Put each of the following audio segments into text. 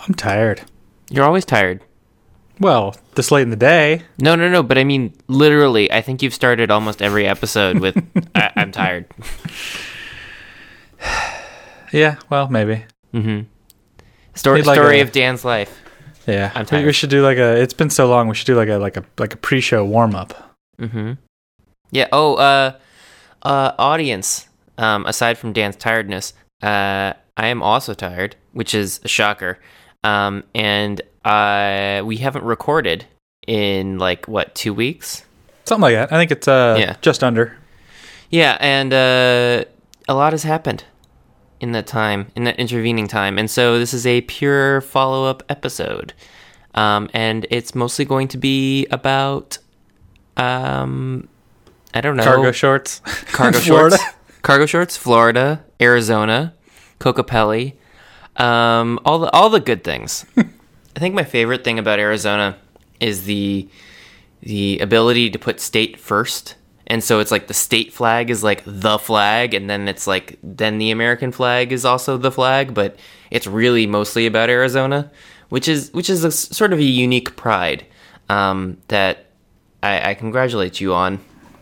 I'm tired. You're always tired. Well, this late in the day. No. But I mean, literally, I think you've started almost every episode with, I'm tired. Yeah, well, maybe. Mm-hmm. Story of Dan's life. Yeah, I'm tired. we should do it's been so long. We should do like a pre-show warm-up. Mm-hmm. Yeah. Audience. Aside from Dan's tiredness, I am also tired, which is a shocker. And we haven't recorded in 2 weeks? Something like that. I think it's just under. Yeah, and a lot has happened in that intervening time. And so this is a pure follow-up episode. And it's mostly going to be about, I don't know. Cargo shorts. Florida. Cargo shorts, Florida, Arizona, Kokopelli, all the good things. I think my favorite thing about Arizona is the ability to put state first. And so it's the state flag is the flag, and then it's then the American flag is also the flag, but it's really mostly about Arizona, which is a sort of a unique pride that I congratulate you on.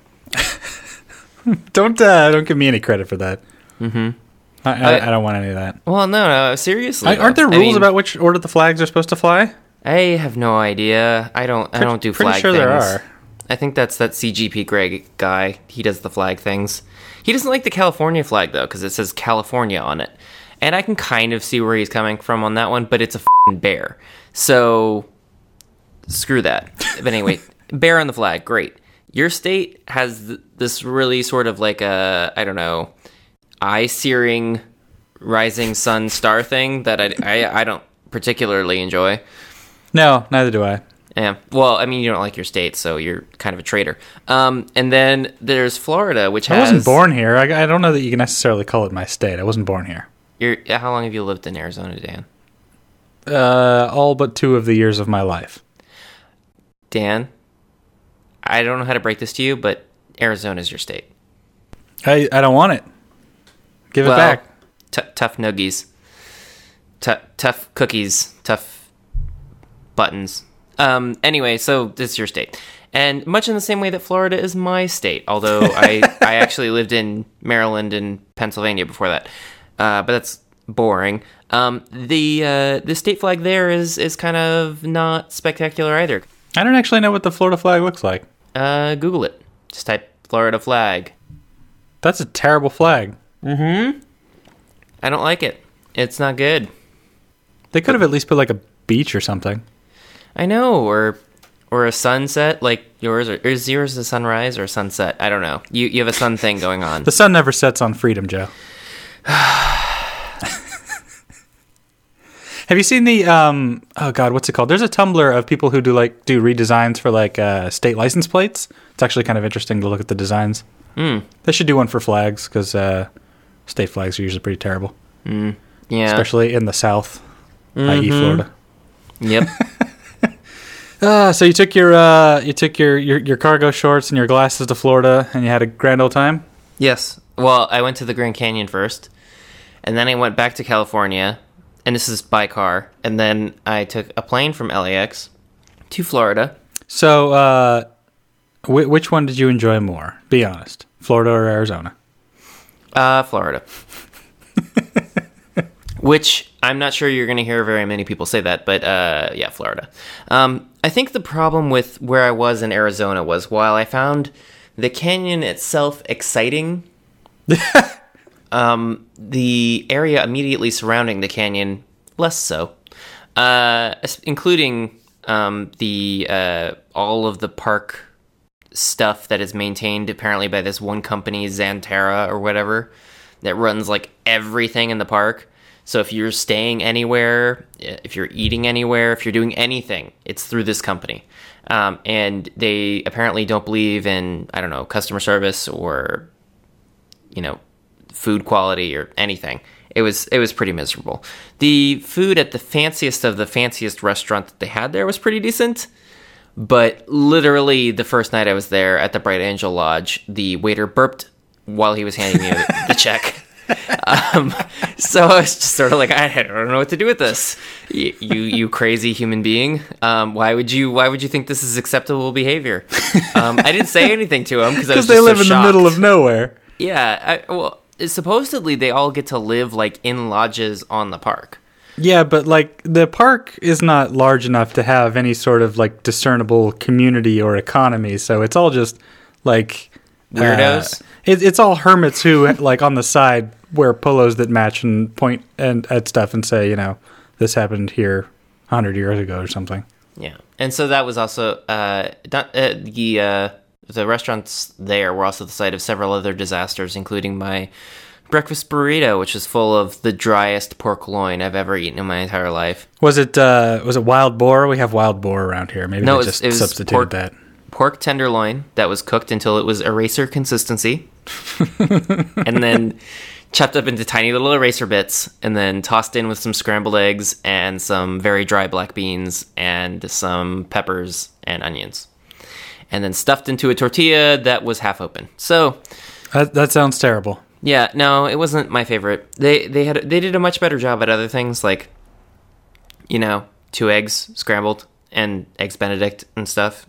Don't give me any credit for that. Mm-hmm. I don't want any of that. Well, no, seriously. Aren't there rules about which order the flags are supposed to fly? I have no idea. I don't do flag things. Pretty sure there are. I think that's that CGP Greg guy. He does the flag things. He doesn't like the California flag, though, because it says California on it. And I can kind of see where he's coming from on that one, but it's a f***ing bear. So, screw that. But anyway, bear on the flag, great. Your state has this really sort of I don't know, eye-searing rising sun star thing that I don't particularly enjoy. No, neither do I. Yeah. Well, I mean, you don't like your state, so you're kind of a traitor. And then there's Florida, which has... I wasn't born here. I don't know that you can necessarily call it my state. I wasn't born here. How long have you lived in Arizona, Dan? All but 2 of the years of my life. Dan, I don't know how to break this to you, but Arizona's your state. I don't want it. Give it back. Tough noogies. Tough cookies. Tough buttons. Anyway, so this is your state. And much in the same way that Florida is my state, although I actually lived in Maryland and Pennsylvania before that. But that's boring. The state flag there is kind of not spectacular either. I don't actually know what the Florida flag looks like. Google it. Just type Florida flag. That's a terrible flag. Mm-hmm. I don't like it. It's not good. They could have at least put a beach or something. I know, or a sunset like yours, or is yours a sunrise or a sunset? I don't know. You have a sun thing going on. The sun never sets on freedom, Joe. Have you seen the oh god, what's it called? There's a Tumblr of people who do redesigns for state license plates. It's actually kind of interesting to look at the designs. They should do one for flags because state flags are usually pretty terrible. Yeah, especially in the South, i.e. Florida. Yep. So you took your cargo shorts and your glasses to Florida, and you had a grand old time? Yes. Well, I went to the Grand Canyon first, and then I went back to California, and this is by car, and then I took a plane from LAX to Florida. So, which one did you enjoy more? Be honest. Florida or Arizona? Florida. Which I'm not sure you're going to hear very many people say that, but yeah, Florida. I think the problem with where I was in Arizona was while I found the canyon itself exciting, the area immediately surrounding the canyon less so, including all of the park stuff that is maintained apparently by this one company, Xanterra or whatever, that runs everything in the park. So if you're staying anywhere, if you're eating anywhere, if you're doing anything, it's through this company. And they apparently don't believe in, I don't know, customer service or, food quality or anything. It was pretty miserable. The food at the fanciest of the fanciest restaurant that they had there was pretty decent. But literally the first night I was there at the Bright Angel Lodge, the waiter burped while he was handing me the check. So I was just sort of like, I don't know what to do with this. You crazy human being. Why would you think this is acceptable behavior? I didn't say anything to him because they live in the middle of nowhere. Yeah. Supposedly they all get to live like in lodges on the park. Yeah, but like the park is not large enough to have any sort of like discernible community or economy. So it's all just like weirdos. It's all hermits who like on the side wear polos that match and point and at stuff and say, you know, this happened here 100 years ago or something. Yeah, and so that was also the restaurants there were also the site of several other disasters, including my breakfast burrito, which is full of the driest pork loin I've ever eaten in my entire life. Was it wild boar? We have wild boar around here. Maybe they just substituted that. Pork tenderloin that was cooked until it was eraser consistency, and then chopped up into tiny little eraser bits, and then tossed in with some scrambled eggs and some very dry black beans and some peppers and onions, and then stuffed into a tortilla that was half open. So that sounds terrible. Yeah, no, it wasn't my favorite. They did a much better job at other things, like, you know, 2 eggs scrambled and eggs Benedict and stuff.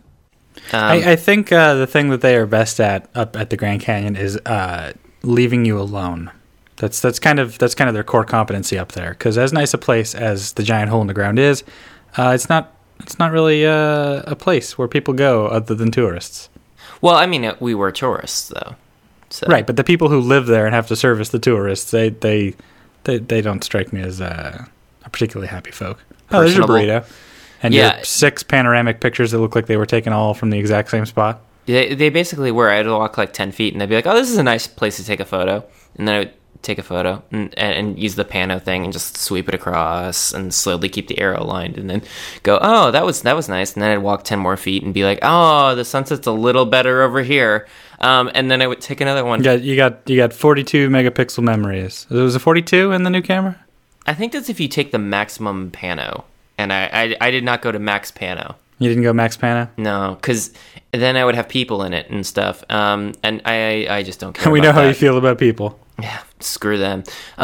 I think the thing that they are best at up at the Grand Canyon is leaving you alone. That's kind of their core competency up there. Because as nice a place as the giant hole in the ground is, it's not really a place where people go other than tourists. Well, I mean, we were tourists though. So. Right, but the people who live there and have to service the tourists, they don't strike me as a particularly happy folk. Oh, there's your burrito. And your 6 panoramic pictures that look like they were taken all from the exact same spot. They basically were. I'd walk like 10 feet and I'd be like, oh, this is a nice place to take a photo. And then I would take a photo and use the pano thing and just sweep it across and slowly keep the arrow aligned and then go, oh, that was nice. And then I'd walk 10 more feet and be like, oh, the sunset's a little better over here. And then I would take another one. You got 42 megapixel memories. Was it 42 in the new camera? I think that's if you take the maximum pano. And I did not go to max pano. You didn't go max pano? No, because then I would have people in it and stuff. And I just don't care. We know how you feel about people. Yeah, screw them.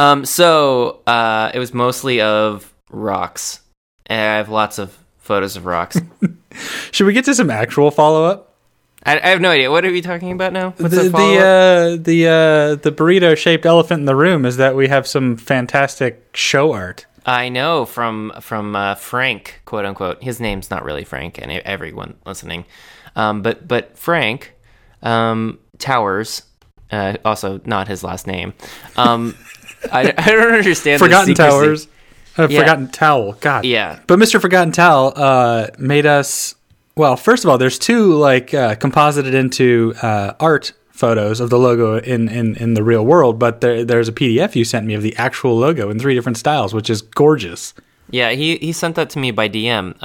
So it was mostly of rocks. And I have lots of photos of rocks. Should we get to some actual follow-up? I have no idea. What are we talking about now? What's the burrito shaped elephant in the room is that we have some fantastic show art. I know from Frank, quote unquote. His name's not really Frank, and everyone listening, but Frank Towers, also not his last name. I don't understand. Forgotten Towers, Forgotten Towel. God, yeah. But Mr. Forgotten Towel made us. Well, first of all, there's 2 like composited into art photos of the logo in the real world, but there's a PDF you sent me of the actual logo in 3 different styles, which is gorgeous. Yeah, he sent that to me by DM,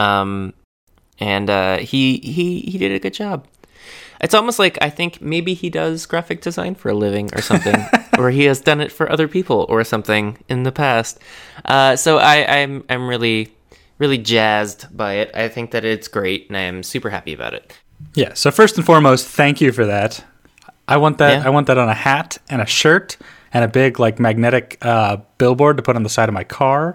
and he did a good job. It's almost like I think maybe he does graphic design for a living or something, or he has done it for other people or something in the past. So I'm really jazzed by it. I think that it's great, and I am super happy about it. Yeah. So first and foremost, thank you for that. I want that. Yeah. I want that on a hat and a shirt and a big like magnetic billboard to put on the side of my car,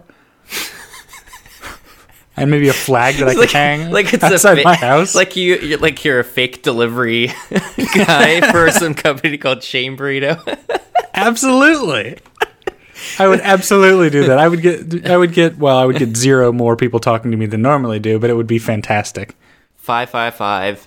and maybe a flag that I can hang like it's outside my house. Like you're a fake delivery guy for some company called Shame Burrito. Absolutely. I would absolutely do that. I would get 0 more people talking to me than normally do, but it would be fantastic. 555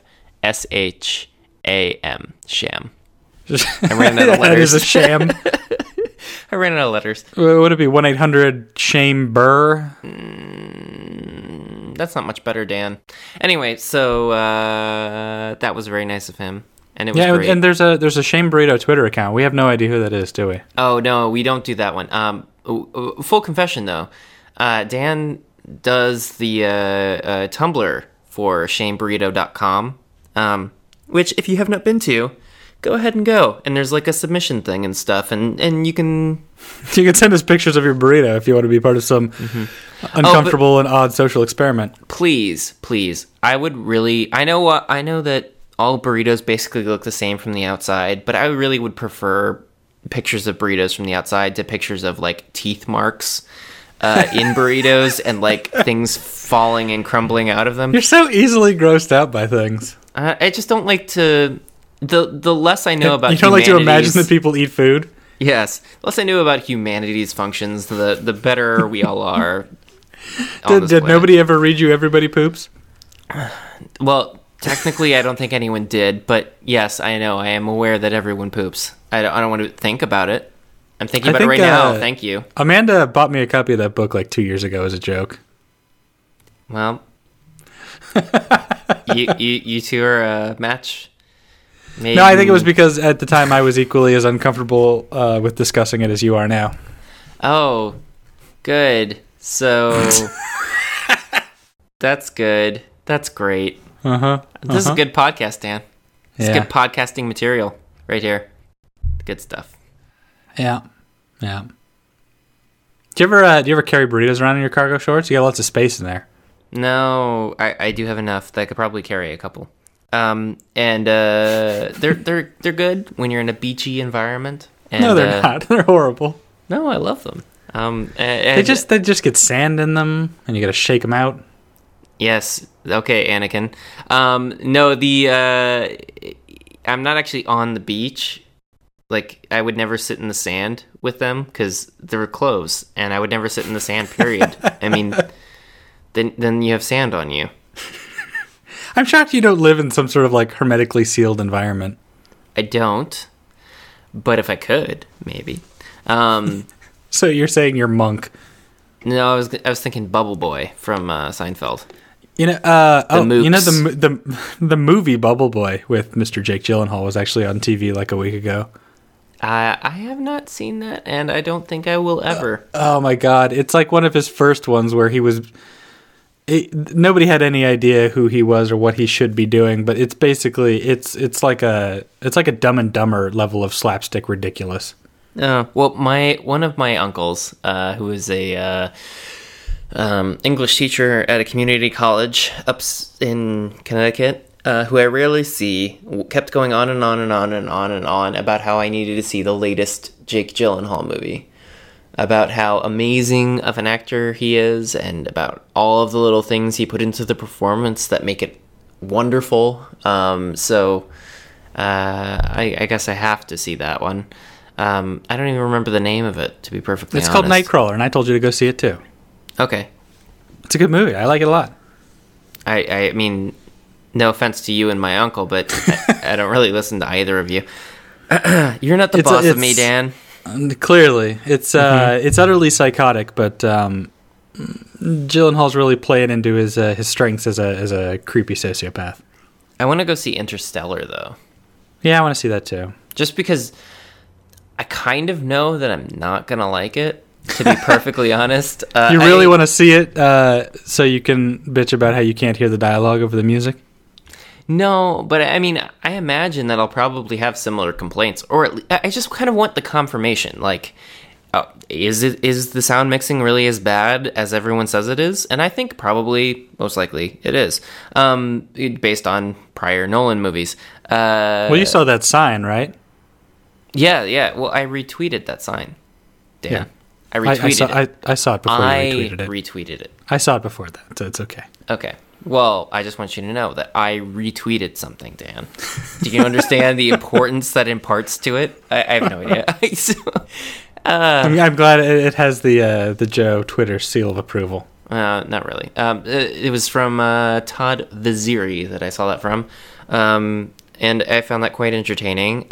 SHAM. Sham. I ran out of letters. That is a sham. I ran out of letters. Would it be 1-800-SHAME Burr? That's not much better, Dan. Anyway, so that was very nice of him. And it was great. And there's a Shame Burrito Twitter account. We have no idea who that is, do we? Oh, no, we don't do that one. Full confession, though. Dan does the Tumblr for shameburrito.com, which, if you have not been to, go ahead and go. And there's like a submission thing and stuff, and you can... You can send us pictures of your burrito if you want to be part of some uncomfortable and odd social experiment. Please. I would really... I know that all burritos basically look the same from the outside, but I really would prefer pictures of burritos from the outside to pictures of like teeth marks in burritos and like things falling and crumbling out of them. You're so easily grossed out by things. I just don't like to. The less I know about you don't like to imagine that people eat food. Yes, the less I know about humanity's functions, the better we all are. Did nobody ever read you Everybody Poops? Well, technically, I don't think anyone did, but yes, I know. I am aware that everyone poops. I don't want to think about it. I'm thinking about it right now. Thank you. Amanda bought me a copy of that book like 2 years ago as a joke. Well, you two are a match. Maybe. No, I think it was because at the time I was equally as uncomfortable with discussing it as you are now. Oh, good. So that's good. That's great. This is a good podcast, Dan. It's good podcasting material right here. Good stuff. Yeah. Do you ever carry burritos around in your cargo shorts? You got lots of space in there. No, I do have enough that I could probably carry a couple. And they're good when you're in a beachy environment. And, no, they're not. They're horrible. No, I love them. They just get sand in them, and you got to shake them out. Yes. Okay, Anakin. I'm not actually on the beach. Like, I would never sit in the sand with them because they're clothes, and I would never sit in the sand, period. I mean, then you have sand on you. I'm shocked you don't live in some sort of, like, hermetically sealed environment. I don't, but if I could, maybe. So you're saying you're Monk? No, I was thinking Bubble Boy from Seinfeld. You know, the movie Bubble Boy with Mr. Jake Gyllenhaal was actually on TV like a week ago. I have not seen that, and I don't think I will ever. Oh my god, it's like one of his first ones where he was. Nobody had any idea who he was or what he should be doing, but it's basically it's like a Dumb and Dumber level of slapstick ridiculous. Well, one of my uncles, who is a English teacher at a community college up in Connecticut, who I rarely see, kept going on and on and on and on and on about how I needed to see the latest Jake Gyllenhaal movie, about how amazing of an actor he is, and about all of the little things he put into the performance that make it wonderful. So I guess I have to see that one. I don't even remember the name of it, to be perfectly honest. It's called Nightcrawler, and I told you to go see it too. Okay. It's a good movie. I like it a lot. I mean, no offense to you and my uncle, but I don't really listen to either of you. You're not the boss of me, Dan. Clearly. It's utterly psychotic, but Gyllenhaal's really playing into his strengths as a creepy sociopath. I want to go see Interstellar, though. Yeah, I want to see that too. Just because I kind of know that I'm not going to like it, to be perfectly honest. You really want to see it so you can bitch about how you can't hear the dialogue over the music? No, but I mean, I imagine that I'll probably have similar complaints, or at least, I just kind of want the confirmation. Like, is the sound mixing really as bad as everyone says it is? And I think probably, most likely, it is, based on prior Nolan movies. Well, you saw that sign, right? Yeah. Well, I retweeted that sign, Dan. Yeah. I retweeted it. I saw it before you retweeted it. I retweeted it. I saw it before that, so it's okay. Okay. Well, I just want you to know that I retweeted something, Dan. Do you understand the importance that imparts to it? I have no idea. I'm glad it has the Joe Twitter seal of approval. Not really. It was from Todd Vaziri that I saw that from. And I found that quite entertaining,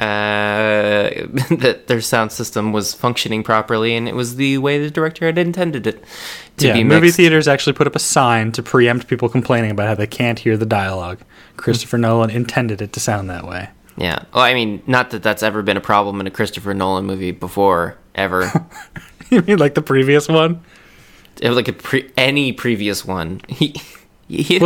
that their sound system was functioning properly, and it was the way the director had intended it to be mixed. Movie theaters actually put up a sign to preempt people complaining about how they can't hear the dialogue. Christopher Nolan intended it to sound that way. Yeah. Well, I mean, not that that's ever been a problem in a Christopher Nolan movie before, ever. You mean like the previous one? Like any previous one. In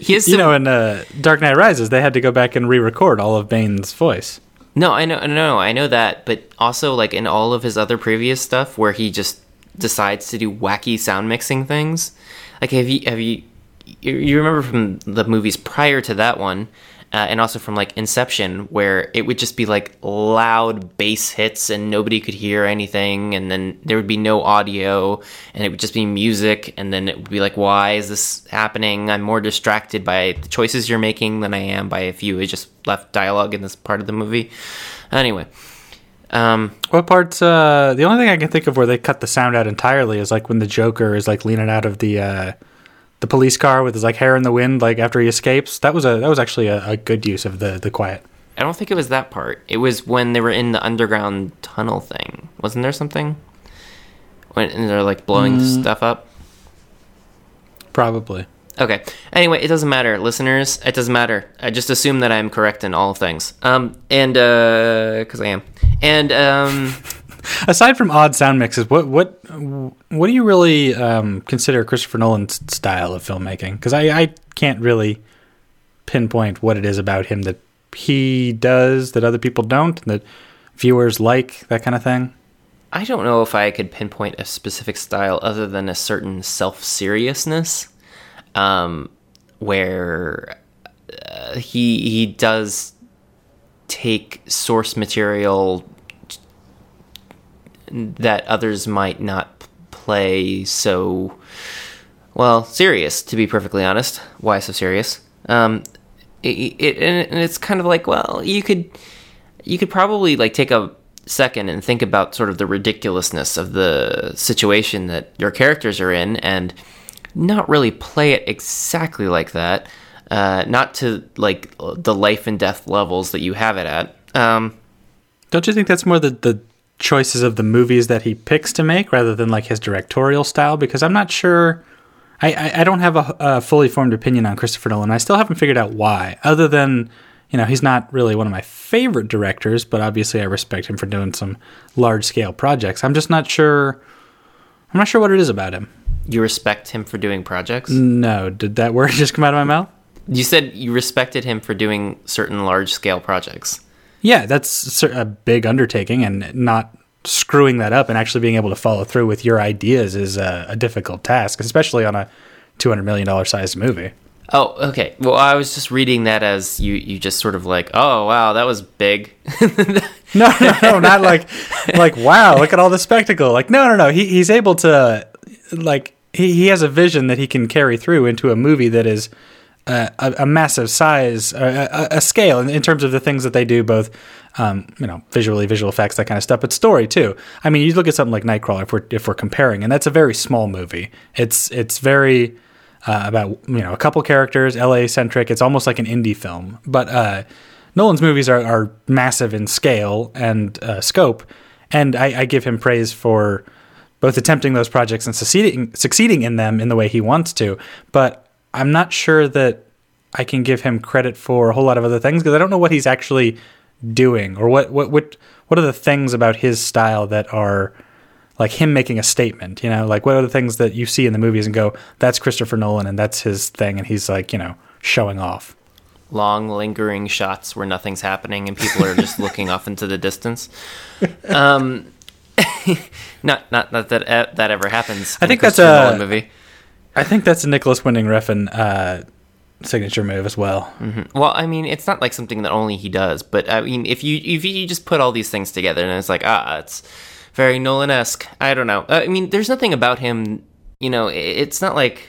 Dark Knight Rises, they had to go back and re-record all of Bane's voice. No, I know that, but also like in all of his other previous stuff, where he just decides to do wacky sound mixing things. Like, have you remember from the movies prior to that one, and also from like Inception, where it would just be like loud bass hits and nobody could hear anything, and then there would be no audio and it would just be music, and then it would be like, why is this happening? I'm more distracted by the choices you're making than I am by if you had just left dialogue in this part of the movie. Anyway. What parts, the only thing I can think of where they cut the sound out entirely is like when the Joker is like leaning out of the police car with his like hair in the wind, like after he escapes. That was actually a good use of the quiet. I don't think it was that part. It was when they were in the underground tunnel thing. Wasn't there something? When they're like blowing stuff up? Probably. Okay. Anyway, it doesn't matter, listeners. It doesn't matter. I just assume that I'm correct in all things. Because I am. And aside from odd sound mixes, what do you really consider Christopher Nolan's style of filmmaking? Because I can't really pinpoint what it is about him that he does that other people don't, and that viewers like, that kind of thing. I don't know if I could pinpoint a specific style other than a certain self-seriousness, where he does take source material that others might not play so well serious, to be perfectly honest. Why so serious? And it's kind of like, well, you could probably like take a second and think about sort of the ridiculousness of the situation that your characters are in and not really play it exactly like that. Not to like the life and death levels that you have it at. Don't you think that's more the choices of the movies that he picks to make rather than like his directorial style? Because I'm not sure. I don't have a fully formed opinion on Christopher Nolan. I still haven't figured out why, other than, you know, he's not really one of my favorite directors, but obviously I respect him for doing some large scale projects. I'm just not sure. I'm not sure what it is about him. You respect him for doing projects? No. Did that word just come out of my mouth? You said you respected him for doing certain large-scale projects. Yeah, that's a big undertaking, and not screwing that up and actually being able to follow through with your ideas is a difficult task, especially on a $200 million sized movie. Oh, okay. Well, I was just reading that as you just sort of like, oh, wow, that was big. No, not like, wow, look at all the spectacle. Like, no. He's able to, like, he has a vision that he can carry through into a movie that is a massive size, a scale in terms of the things that they do, both, visually, visual effects, that kind of stuff, but story too. I mean, you look at something like Nightcrawler, if we're comparing, and that's a very small movie. It's very about, a couple characters, LA centric. It's almost like an indie film, but Nolan's movies are massive in scale and scope, and I give him praise for both attempting those projects and succeeding in them in the way he wants to, but I'm not sure that I can give him credit for a whole lot of other things, because I don't know what he's actually doing, or what are the things about his style that are like him making a statement, like what are the things that you see in the movies and go, that's Christopher Nolan and that's his thing, and he's like, showing off. Long lingering shots where nothing's happening and people are just looking off into the distance. Not that ever happens. I think that's a movie. I think that's a Nicholas Winding Refn signature move as well. Mm-hmm. Well, I mean, it's not like something that only he does, but I mean, if you just put all these things together and it's like, it's very Nolan-esque. I don't know. I mean, there's nothing about him, it's not like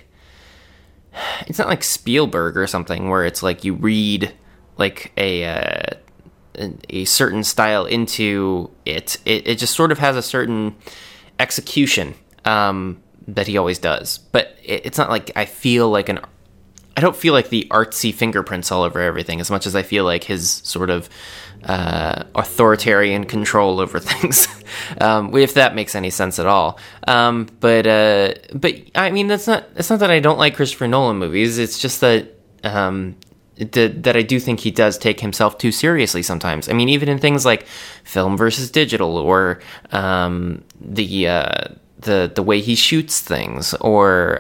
Spielberg or something where it's like you read like a certain style into it. It just sort of has a certain execution that he always does, but it's not like I don't feel like the artsy fingerprints all over everything as much as I feel like his sort of authoritarian control over things, if that makes any sense at all. But I mean, it's not that I don't like Christopher Nolan movies. It's just that that I do think he does take himself too seriously sometimes. I mean, even in things like film versus digital, or the way he shoots things, or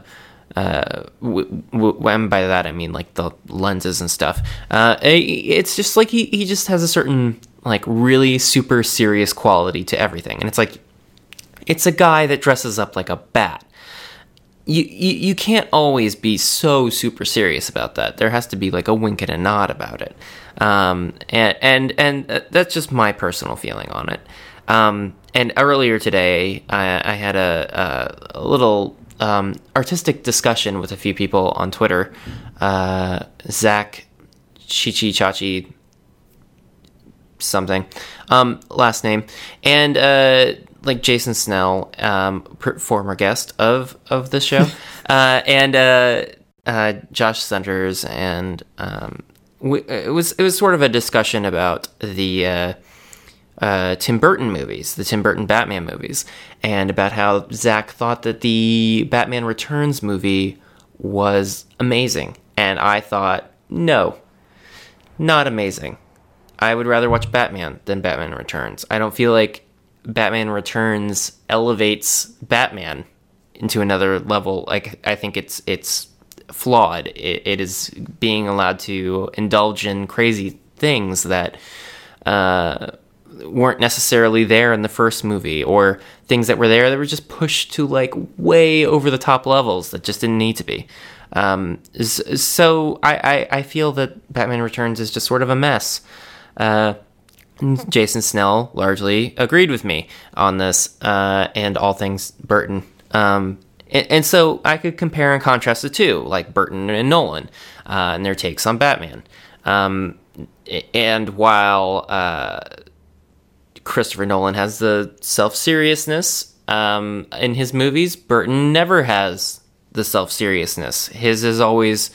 and by that I mean like the lenses and stuff. It's just like he just has a certain like really super serious quality to everything, and it's like it's a guy that dresses up like a bat. you can't always be so super serious about that. There has to be like a wink and a nod about it. And that's just my personal feeling on it. And earlier today, I had a little artistic discussion with a few people on Twitter. Zach Chichi Chachi something last name, and like Jason Snell, former guest of this show, and Josh Centers, and it was sort of a discussion about the Tim Burton movies, the Tim Burton Batman movies, and about how Zach thought that the Batman Returns movie was amazing, and I thought, no, not amazing. I would rather watch Batman than Batman Returns. I don't feel like Batman Returns elevates Batman into another level. Like, I think it's flawed. It is being allowed to indulge in crazy things that weren't necessarily there in the first movie, or things that were there that were just pushed to like way over the top levels that just didn't need to be. So I feel that Batman Returns is just sort of a mess. Jason Snell largely agreed with me on this, and all things Burton. And so I could compare and contrast the two, like Burton and Nolan, and their takes on Batman. And while Christopher Nolan has the self-seriousness in his movies, Burton never has the self-seriousness. His is always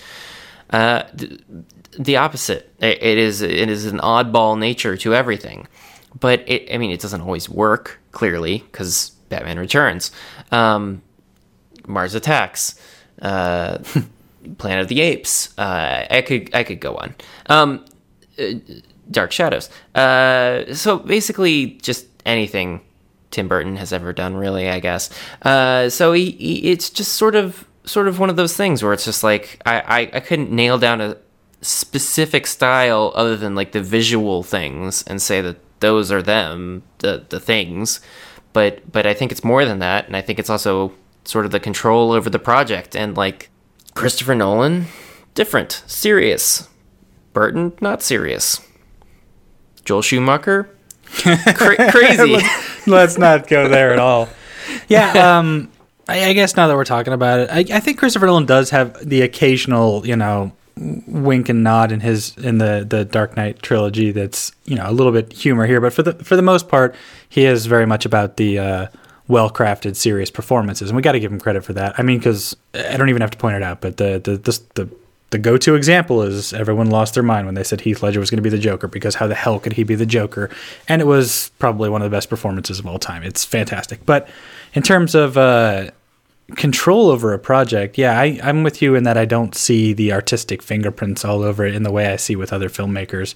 the opposite. It is an oddball nature to everything, but it doesn't always work, clearly, because Batman Returns, Mars Attacks, Planet of the Apes. I could go on. Dark Shadows. So basically, just anything Tim Burton has ever done, really, I guess. So it's just sort of one of those things where it's just like I couldn't nail down a specific style other than like the visual things and say that those are them, the things. But I think it's more than that, and I think it's also sort of the control over the project. And like Christopher Nolan, different, serious. Burton, not serious. Joel Schumacher, crazy. Let's not go there at all. Yeah, I guess now that we're talking about it, I think Christopher Nolan does have the occasional, wink and nod in the Dark Knight trilogy. That's a little bit humor here, but for the most part, he is very much about the well-crafted, serious performances, and we got to give him credit for that. I mean, because I don't even have to point it out, but the go-to example is everyone lost their mind when they said Heath Ledger was going to be the Joker, because how the hell could he be the Joker? And it was probably one of the best performances of all time. It's fantastic. But in terms of control over a project, yeah, I'm with you in that I don't see the artistic fingerprints all over it in the way I see with other filmmakers.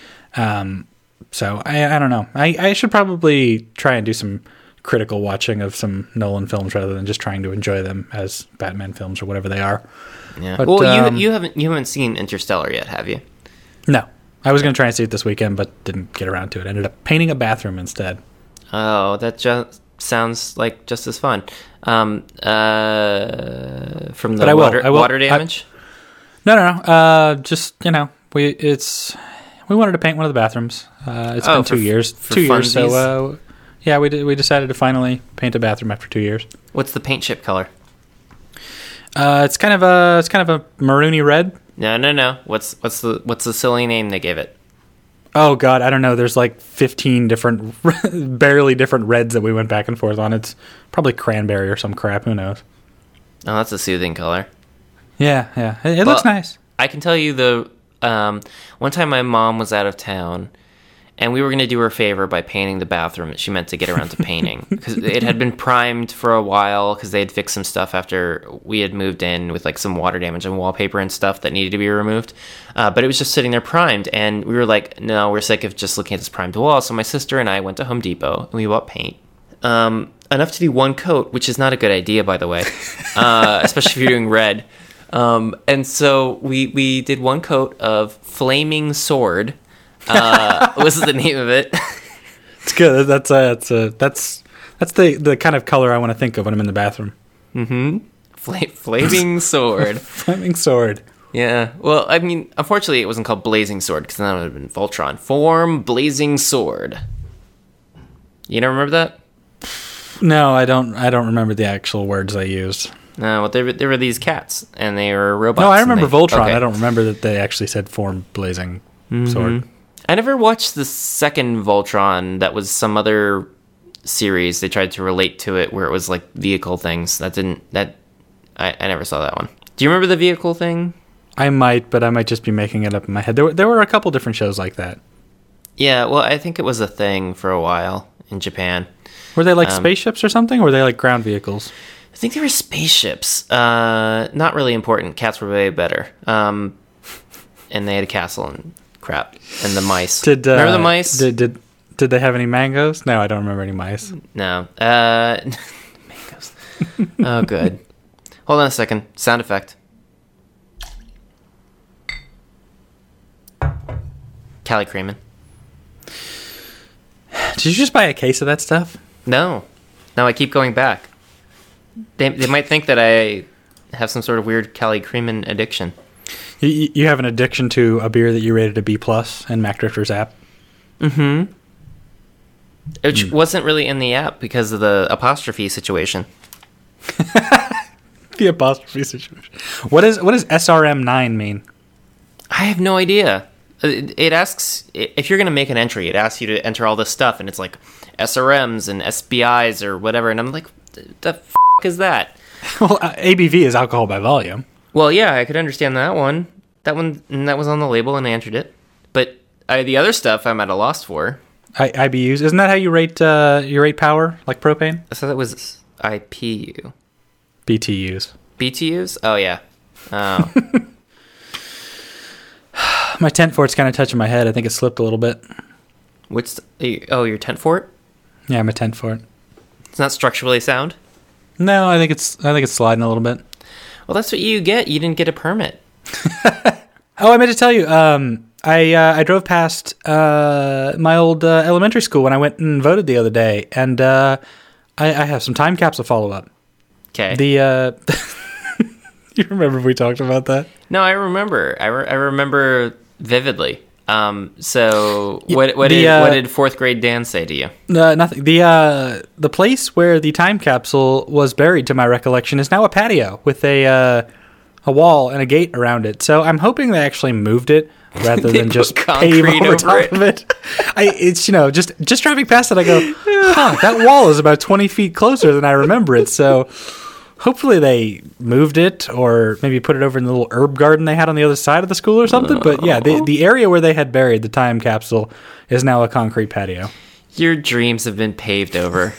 So I don't know. I should probably try and do some critical watching of some Nolan films rather than just trying to enjoy them as Batman films or whatever they are. Yeah. But, well, you haven't seen Interstellar yet, have you? No. I was going to try and see it this weekend, but didn't get around to it. Ended up painting a bathroom instead. Oh, that just sounds like just as fun. From the water damage? No. Just, we wanted to paint one of the bathrooms. It's been 2 years. 2 years, so yeah, we decided to finally paint a bathroom after 2 years. What's the paint chip color? It's kind of a maroony red. No. What's the silly name they gave it? Oh God, I don't know. There's like 15 different, barely different reds that we went back and forth on. It's probably cranberry or some crap. Who knows? Oh, that's a soothing color. Yeah. It looks nice. I can tell you one time my mom was out of town, and we were going to do her a favor by painting the bathroom that she meant to get around to painting, because it had been primed for a while because they had fixed some stuff after we had moved in with like some water damage and wallpaper and stuff that needed to be removed. But it was just sitting there primed, and we were like, no, we're sick of just looking at this primed wall. So my sister and I went to Home Depot and we bought paint. Enough to do one coat, which is not a good idea, by the way, especially if you're doing red. And so we did one coat of Flaming Sword. Was the name of it? It's good. That's the kind of color I want to think of when I'm in the bathroom. Mm-hmm. Flaming sword. Flaming sword. Yeah. Well, I mean, unfortunately, it wasn't called Blazing Sword because then it would have been Voltron. Form Blazing Sword. You don't remember that? No, I don't remember the actual words they used. No, well, there were these cats, and they were robots. No, I remember Voltron. Okay. I don't remember that they actually said Form Blazing Sword. I never watched the second Voltron. That was some other series. They tried to relate to it where it was like vehicle things. I never saw that one. Do you remember the vehicle thing? I might, but I might just be making it up in my head. There were a couple different shows like that. Yeah, well, I think it was a thing for a while in Japan. Were they like spaceships or something? Or were they like ground vehicles? I think they were spaceships. Not really important. Cats were way better. And they had a castle and crap. And the mice. Remember the mice? Did they have any mangoes? No, I don't remember any mice. No. Mangoes. Oh, good. Hold on a second. Sound effect. Callie Creamin. Did you just buy a case of that stuff? No, I keep going back. They might think that I have some sort of weird Callie Creamin addiction. You have an addiction to a beer that you rated a B+ in Mac Drifter's app? Mm-hmm. Which wasn't really in the app because of the apostrophe situation. The apostrophe situation. What does SRM9 mean? I have no idea. It asks, if you're going to make an entry, it asks you to enter all this stuff, and it's like SRMs and SBIs or whatever, and I'm like, the f*** is that? Well, ABV is alcohol by volume. Well, yeah, I could understand that one. That was on the label, and I entered it. But the other stuff I'm at a loss for. IBUs, isn't that how you rate power, like propane? I thought that was IPU. BTUs. BTUs? Oh, yeah. Oh. My tent fort's kind of touching my head. I think it slipped a little bit. Your tent fort? Yeah, my tent fort. It's not structurally sound? No, I think it's sliding a little bit. Well, that's what you get. You didn't get a permit. Oh, I meant to tell you. I drove past my old elementary school when I went and voted the other day, and I have some time capsule follow up. Okay. You remember we talked about that? No, I remember. I remember vividly. So what did fourth grade Dan say to you? Nothing. The place where the time capsule was buried, to my recollection, is now a patio with a wall and a gate around it. So I'm hoping they actually moved it rather than just pave over top of it. It's just driving past it, I go, that wall is about 20 feet closer than I remember it. So hopefully they moved it, or maybe put it over in the little herb garden they had on the other side of the school or something. But yeah, the area where they had buried the time capsule is now a concrete patio. Your dreams have been paved over.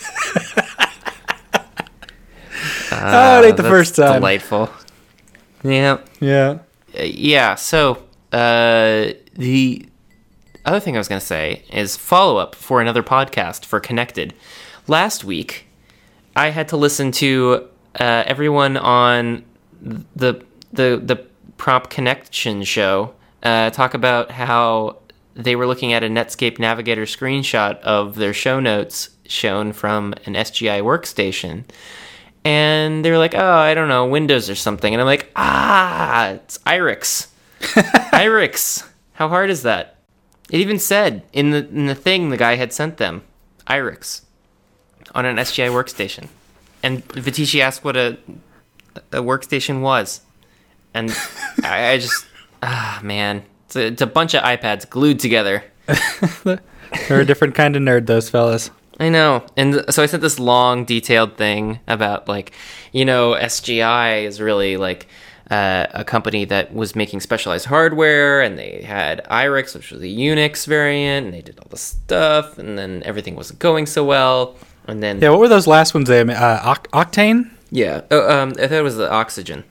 It ain't the first time. Delightful. Yeah. Yeah. Yeah. So the other thing I was going to say is follow-up for another podcast for Connected. Last week, I had to listen to everyone on the Prompt Connection show talk about how they were looking at a Netscape Navigator screenshot of their show notes shown from an SGI workstation. And they were like, oh, I don't know, Windows or something. And I'm like, it's IRIX. IRIX. How hard is that? It even said in the thing the guy had sent them, IRIX, on an SGI workstation. And Vitici asked what a workstation was. And I just, man. It's a bunch of iPads glued together. They're a different kind of nerd, those fellas. I know. And so I sent this long, detailed thing about, SGI is really, a company that was making specialized hardware, and they had IRIX, which was a Unix variant, and they did all this stuff, and then everything wasn't going so well. And then what were those last ones? Octane? Yeah. I thought it was the Oxygen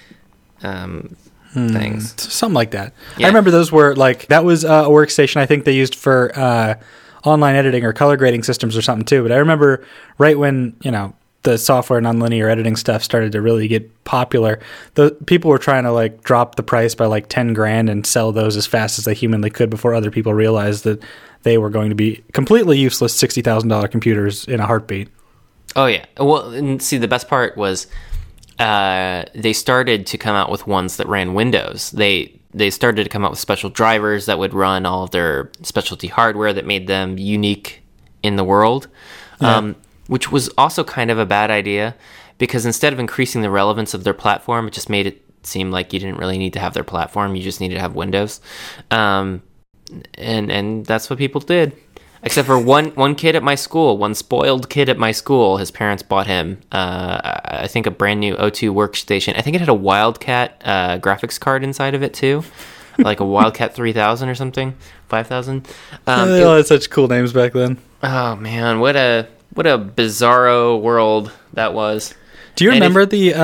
things. Something like that. Yeah. I remember those were, that was a workstation I think they used for online editing or color grading systems or something too. But I remember right when, the software nonlinear editing stuff started to really get popular, the people were trying to drop the price by $10,000 and sell those as fast as they humanly could before other people realized that they were going to be completely useless $60,000 computers in a heartbeat. Oh yeah. Well, and see, the best part was they started to come out with ones that ran Windows. They started to come out with special drivers that would run all of their specialty hardware that made them unique in the world, which was also kind of a bad idea, because instead of increasing the relevance of their platform, it just made it seem like you didn't really need to have their platform. You just needed to have Windows. And that's what people did. Except for one kid at my school, one spoiled kid at my school, his parents bought him, I think, a brand new O2 workstation. I think it had a Wildcat graphics card inside of it, too. Like a Wildcat 3000 or something, 5000. They all had such cool names back then. Oh, man, what a bizarro world that was. Do you remember the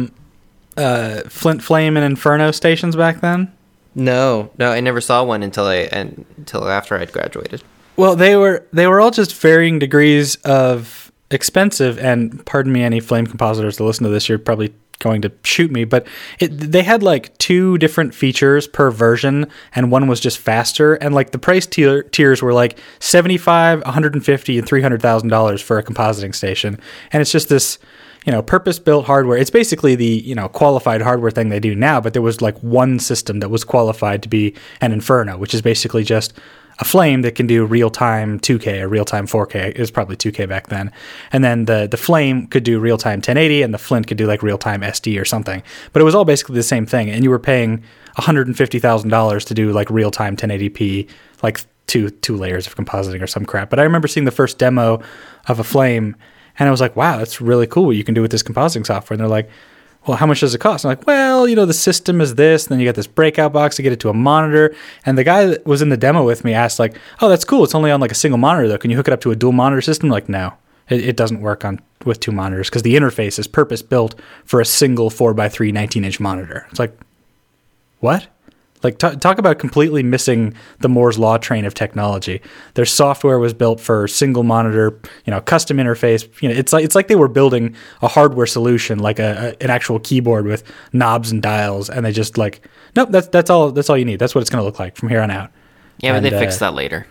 Flint Flame and Inferno stations back then? No, I never saw one until after I'd graduated. Well, they were all just varying degrees of expensive, and pardon me, any Flame compositors that listen to this, you're probably going to shoot me, but they had like 2 different features per version, and one was just faster, and like the price tiers were like $75, $150, and $300,000 for a compositing station, and it's just this, purpose-built hardware. It's basically the, qualified hardware thing they do now, but there was like one system that was qualified to be an Inferno, which is basically just a Flame that can do real-time 2K or real-time 4K. It was probably 2K back then. And then the Flame could do real-time 1080, and the Flint could do like real-time SD or something. But it was all basically the same thing, and you were paying $150,000 to do like real-time 1080p, like two layers of compositing or some crap. But I remember seeing the first demo of a Flame, and I was like, wow, that's really cool what you can do with this compositing software. And they're like, well, how much does it cost? I'm like, well, the system is this, and then you got this breakout box to get it to a monitor. And the guy that was in the demo with me asked, like, oh, that's cool. It's only on like a single monitor, though. Can you hook it up to a dual monitor system? I'm like, no, it doesn't work with 2 monitors, because the interface is purpose built for a single 4x3 19-inch monitor. It's like, what? Like, talk about completely missing the Moore's Law train of technology. Their software was built for single monitor, custom interface. It's like they were building a hardware solution, like an actual keyboard with knobs and dials, and they just like, nope, that's all you need. That's what it's going to look like from here on out. Yeah, but they fixed that later.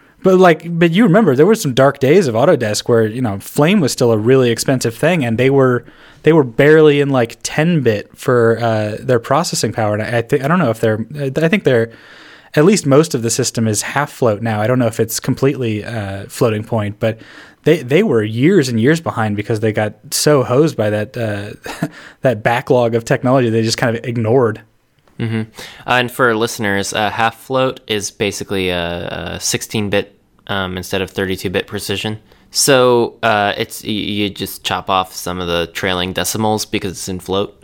But you remember there were some dark days of Autodesk where Flame was still a really expensive thing, and they were barely in like 10-bit for their processing power. And I don't know if I think they're, at least most of the system is half float now. I don't know if it's completely floating point, but they were years and years behind because they got so hosed by that that backlog of technology they just kind of ignored. Mm-hmm. And for listeners, half float is basically a 16-bit instead of 32-bit precision. So it's you just chop off some of the trailing decimals because it's in float,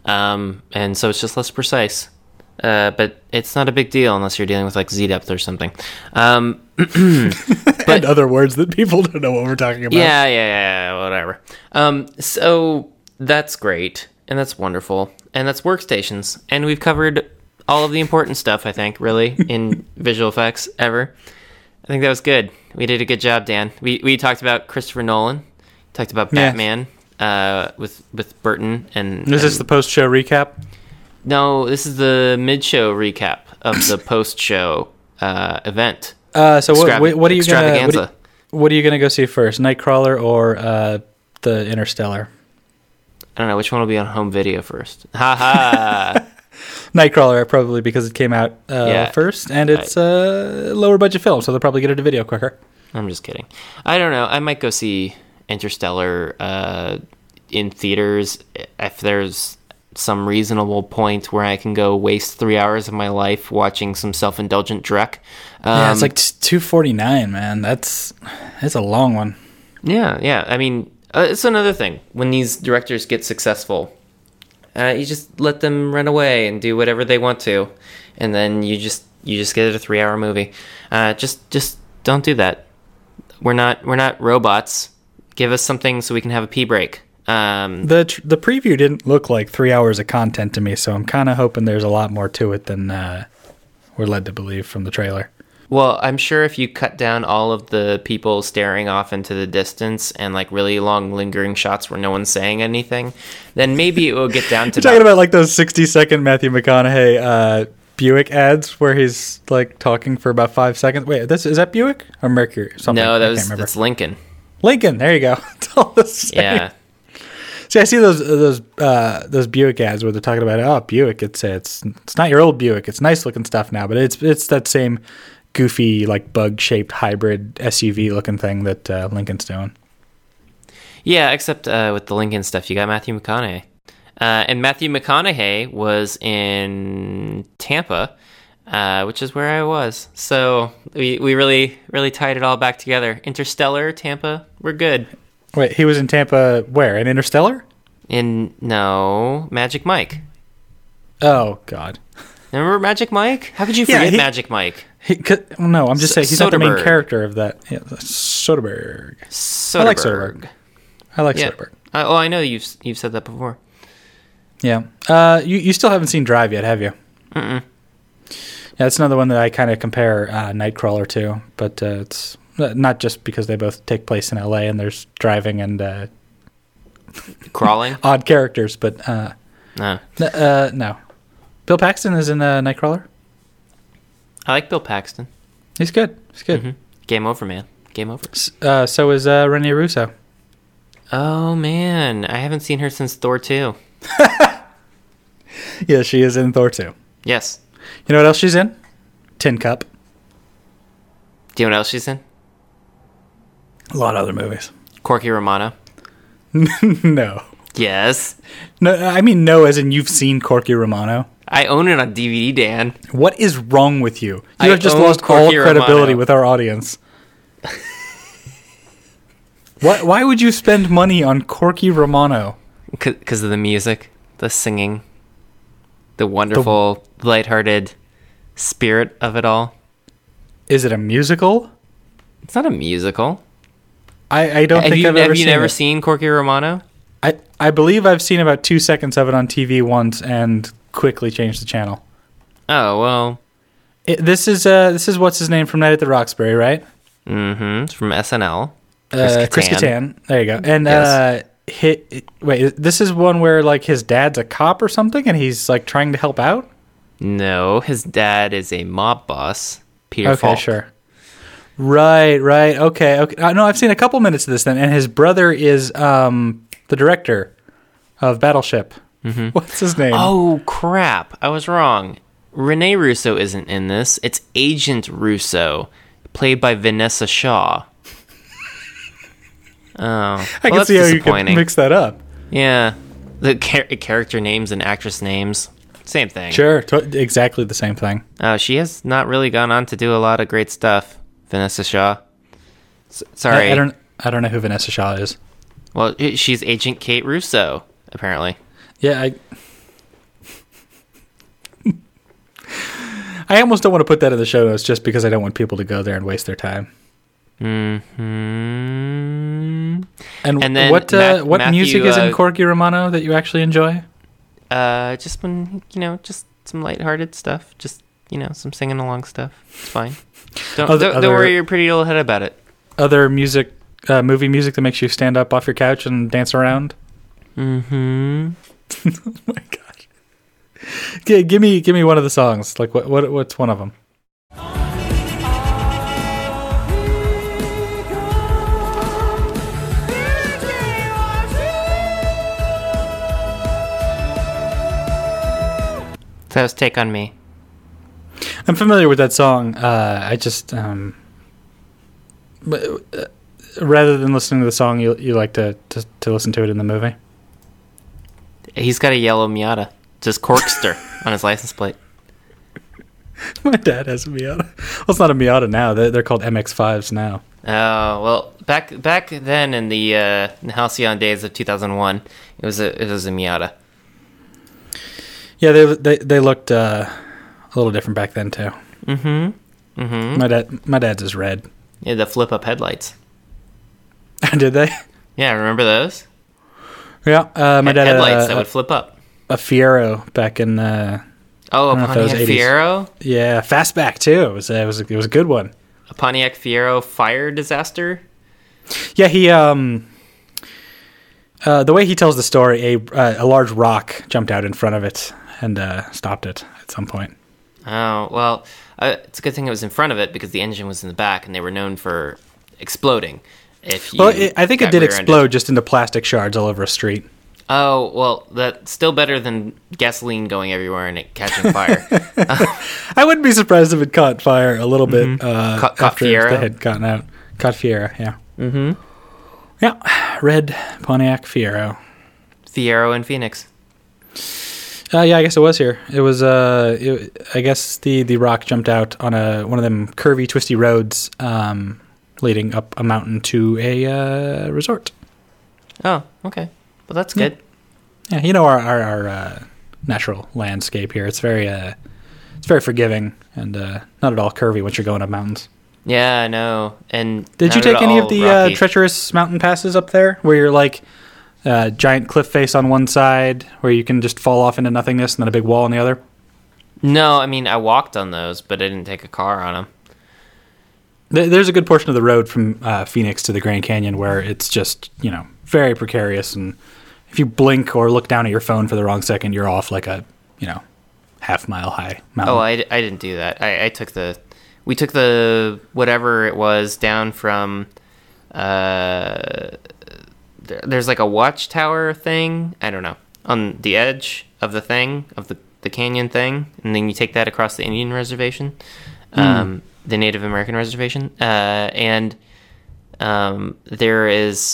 and so it's just less precise. But it's not a big deal unless you're dealing with like Z-depth or something. And other words that people don't know what we're talking about. Yeah, whatever. So that's great, and that's wonderful. And that's workstations. And we've covered all of the important stuff, I think, really, in visual effects ever. I think that was good. We did a good job, Dan. We talked about Christopher Nolan, talked about Batman with Burton. Is this the post-show recap? No, this is the mid-show recap of the post-show event. So what are you gonna go see first, Nightcrawler or the Interstellar? I don't know, which one will be on home video first? Ha ha! Nightcrawler, probably, because it came out first, and it's a lower budget film, so they'll probably get it to video quicker. I'm just kidding. I don't know. I might go see Interstellar in theaters if there's some reasonable point where I can go waste 3 hours of my life watching some self-indulgent dreck. It's like $249, man. It's a long one. Yeah. I mean, it's another thing. When these directors get successful, you just let them run away and do whatever they want to, and then you just get a 3-hour movie. Just don't do that. We're not robots. Give us something so we can have a pee break. The preview didn't look like 3 hours of content to me, so I'm kind of hoping there's a lot more to it than we're led to believe from the trailer. Well, I'm sure if you cut down all of the people staring off into the distance and like really long lingering shots where no one's saying anything, then maybe it will get down to You're talking about like those 60-second Matthew McConaughey Buick ads where he's like talking for about 5 seconds. Wait, is that Buick or Mercury? Something. No, it's Lincoln. Lincoln, there you go. It's all the same. Yeah. See, I see those Buick ads where they're talking about Buick. It's not your old Buick. It's nice looking stuff now, but it's that same goofy like bug shaped hybrid SUV looking thing that Lincoln's doing. Yeah, except with the Lincoln stuff, you got Matthew McConaughey, and Matthew McConaughey was in Tampa, which is where I was. So we really tied it all back together. Interstellar, Tampa, we're good. Wait, he was in Tampa where? In Interstellar? No, Magic Mike. Oh, God. Remember Magic Mike? How could you forget Magic Mike? No, I'm just saying he's not the main character of that. Yeah, Soderbergh. I like Soderbergh. Soderbergh. I know you've said that before. Yeah. You still haven't seen Drive yet, have you? Mm-mm. Yeah, it's another one that I kind of compare Nightcrawler to, but it's not just because they both take place in L.A. and there's driving and crawling, odd characters, but no. Bill Paxton is in Nightcrawler. I like Bill Paxton. He's good. Mm-hmm. Game over, man. Game over. So is Rene Russo. Oh man, I haven't seen her since Thor 2. Yeah, she is in Thor 2. Yes. You know what else she's in? Tin Cup. Do you know what else she's in? A lot of other movies. Corky Romano. No. Yes. No, I mean no, as in you've seen Corky Romano. I own it on DVD, Dan. What is wrong with you? You have just lost all credibility with our audience. Why would you spend money on Corky Romano? Because of the music, the singing, the wonderful, lighthearted spirit of it all. Is it a musical? It's not a musical. I don't think I've ever seen it. Have you never seen Corky Romano? I believe I've seen about 2 seconds of it on TV once and quickly changed the channel. Oh, well. This is what's his name from Night at the Roxbury, right? Mm-hmm. It's from SNL. Chris Kattan. There you go. And yes. Wait, this is one where like his dad's a cop or something, and he's like trying to help out. No, his dad is a mob boss, Peter Falk. Okay, sure. Right. Okay. No, I've seen a couple minutes of this then, and his brother is the director of Battleship. Mm-hmm. What's his name? Oh crap! I was wrong. Rene Russo isn't in this. It's Agent Russo, played by Vanessa Shaw. Oh, I can see how you can mix that up. Yeah, the character names and actress names, same thing. Sure, exactly the same thing. She has not really gone on to do a lot of great stuff, Vanessa Shaw. Sorry, I don't know who Vanessa Shaw is. Well, she's Agent Kate Russo, apparently. Yeah, I almost don't want to put that in the show notes just because I don't want people to go there and waste their time. Mm-hmm. And then what Matthew, music is in Corky Romano that you actually enjoy? Just when just some lighthearted stuff, just some singing along stuff. It's fine. Don't worry your pretty little head about it. Other music, movie music that makes you stand up off your couch and dance around. Mm-hmm. Oh my gosh! Give me one of the songs. Like what's one of them? That was Take on Me. I'm familiar with that song. I just rather than listening to the song, you like to listen to it in the movie. He's got a yellow Miata, just Corkster on his license plate. My dad has a Miata. Well, it's not a Miata now. They're called MX-5s now. Oh well, back then in the halcyon days of 2001, it was a Miata. Yeah, they looked a little different back then too. Mm-hmm. Mm-hmm. My dad's is red. Yeah, the flip up headlights. Did they? Yeah, remember those? Yeah, my dad headlights that would flip up. A Fiero back in. A Pontiac Fiero. Yeah, fastback too. It was a good one. A Pontiac Fiero fire disaster. Yeah, he the way he tells the story, a large rock jumped out in front of it and stopped it at some point. Oh well, it's a good thing it was in front of it because the engine was in the back, and they were known for exploding. I think it did explode just into plastic shards all over a street. Oh, well, that's still better than gasoline going everywhere and it catching fire. I wouldn't be surprised if it caught fire a little bit after Fiero. they had gotten out. Caught Fiero, yeah. Mm-hmm. Yeah, red Pontiac Fiero. Fiero in Phoenix. Yeah, I guess it was here. It was, I guess the rock jumped out on one of them curvy, twisty roads leading up a mountain to a resort. Oh, okay. Well, that's good. Yeah, you know our natural landscape here. It's very forgiving and not at all curvy once you're going up mountains. Yeah, I know. And did you take any of the treacherous mountain passes up there, where you're like giant cliff face on one side, where you can just fall off into nothingness, and then a big wall on the other? No, I mean I walked on those, but I didn't take a car on them. There's a good portion of the road from Phoenix to the Grand Canyon where it's just very precarious, and if you blink or look down at your phone for the wrong second, you're off like a, half-mile high mountain. Oh, I didn't do that. We took the whatever it was down from, there's like a watchtower thing, I don't know, on the edge of the thing, of the canyon thing, and then you take that across the Indian reservation, the Native American reservation, and there is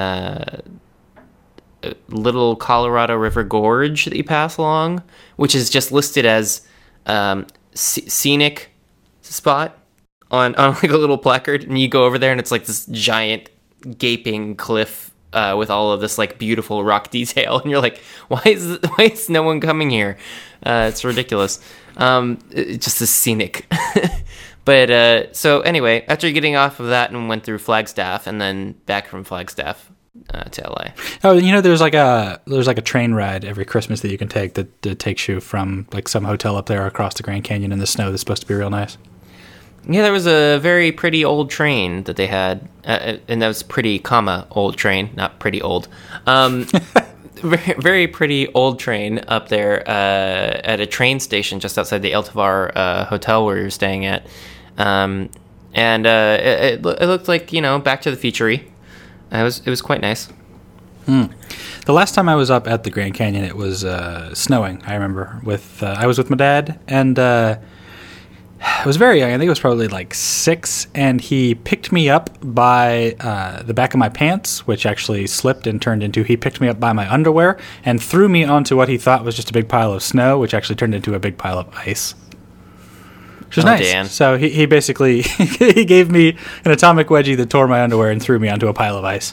little Colorado River Gorge that you pass along, which is just listed as scenic spot on like a little placard, and you go over there and it's like this giant gaping cliff with all of this like beautiful rock detail, and you're like, why is no one coming here? It's ridiculous. It's just this scenic. But so anyway, after getting off of that and went through Flagstaff and then back from Flagstaff to LA. Oh, there's like a train ride every Christmas that you can take that takes you from like some hotel up there across the Grand Canyon in the snow. That's supposed to be real nice. Yeah, there was a very pretty old train that they had, and that was pretty, old train, not pretty old. Very, very pretty old train up there at a train station just outside the El Tovar hotel where you're staying at. And it looked like, Back to the Future-y. It was quite nice. The last time I was up at the Grand Canyon, it was snowing. I remember I was with my dad, and I was very young. I think it was probably like 6, and he picked me up by the back of my pants, which actually slipped and turned into, he picked me up by my underwear and threw me onto what he thought was just a big pile of snow, which actually turned into a big pile of ice. Which was nice. Dan. So he basically he gave me an atomic wedgie that tore my underwear and threw me onto a pile of ice.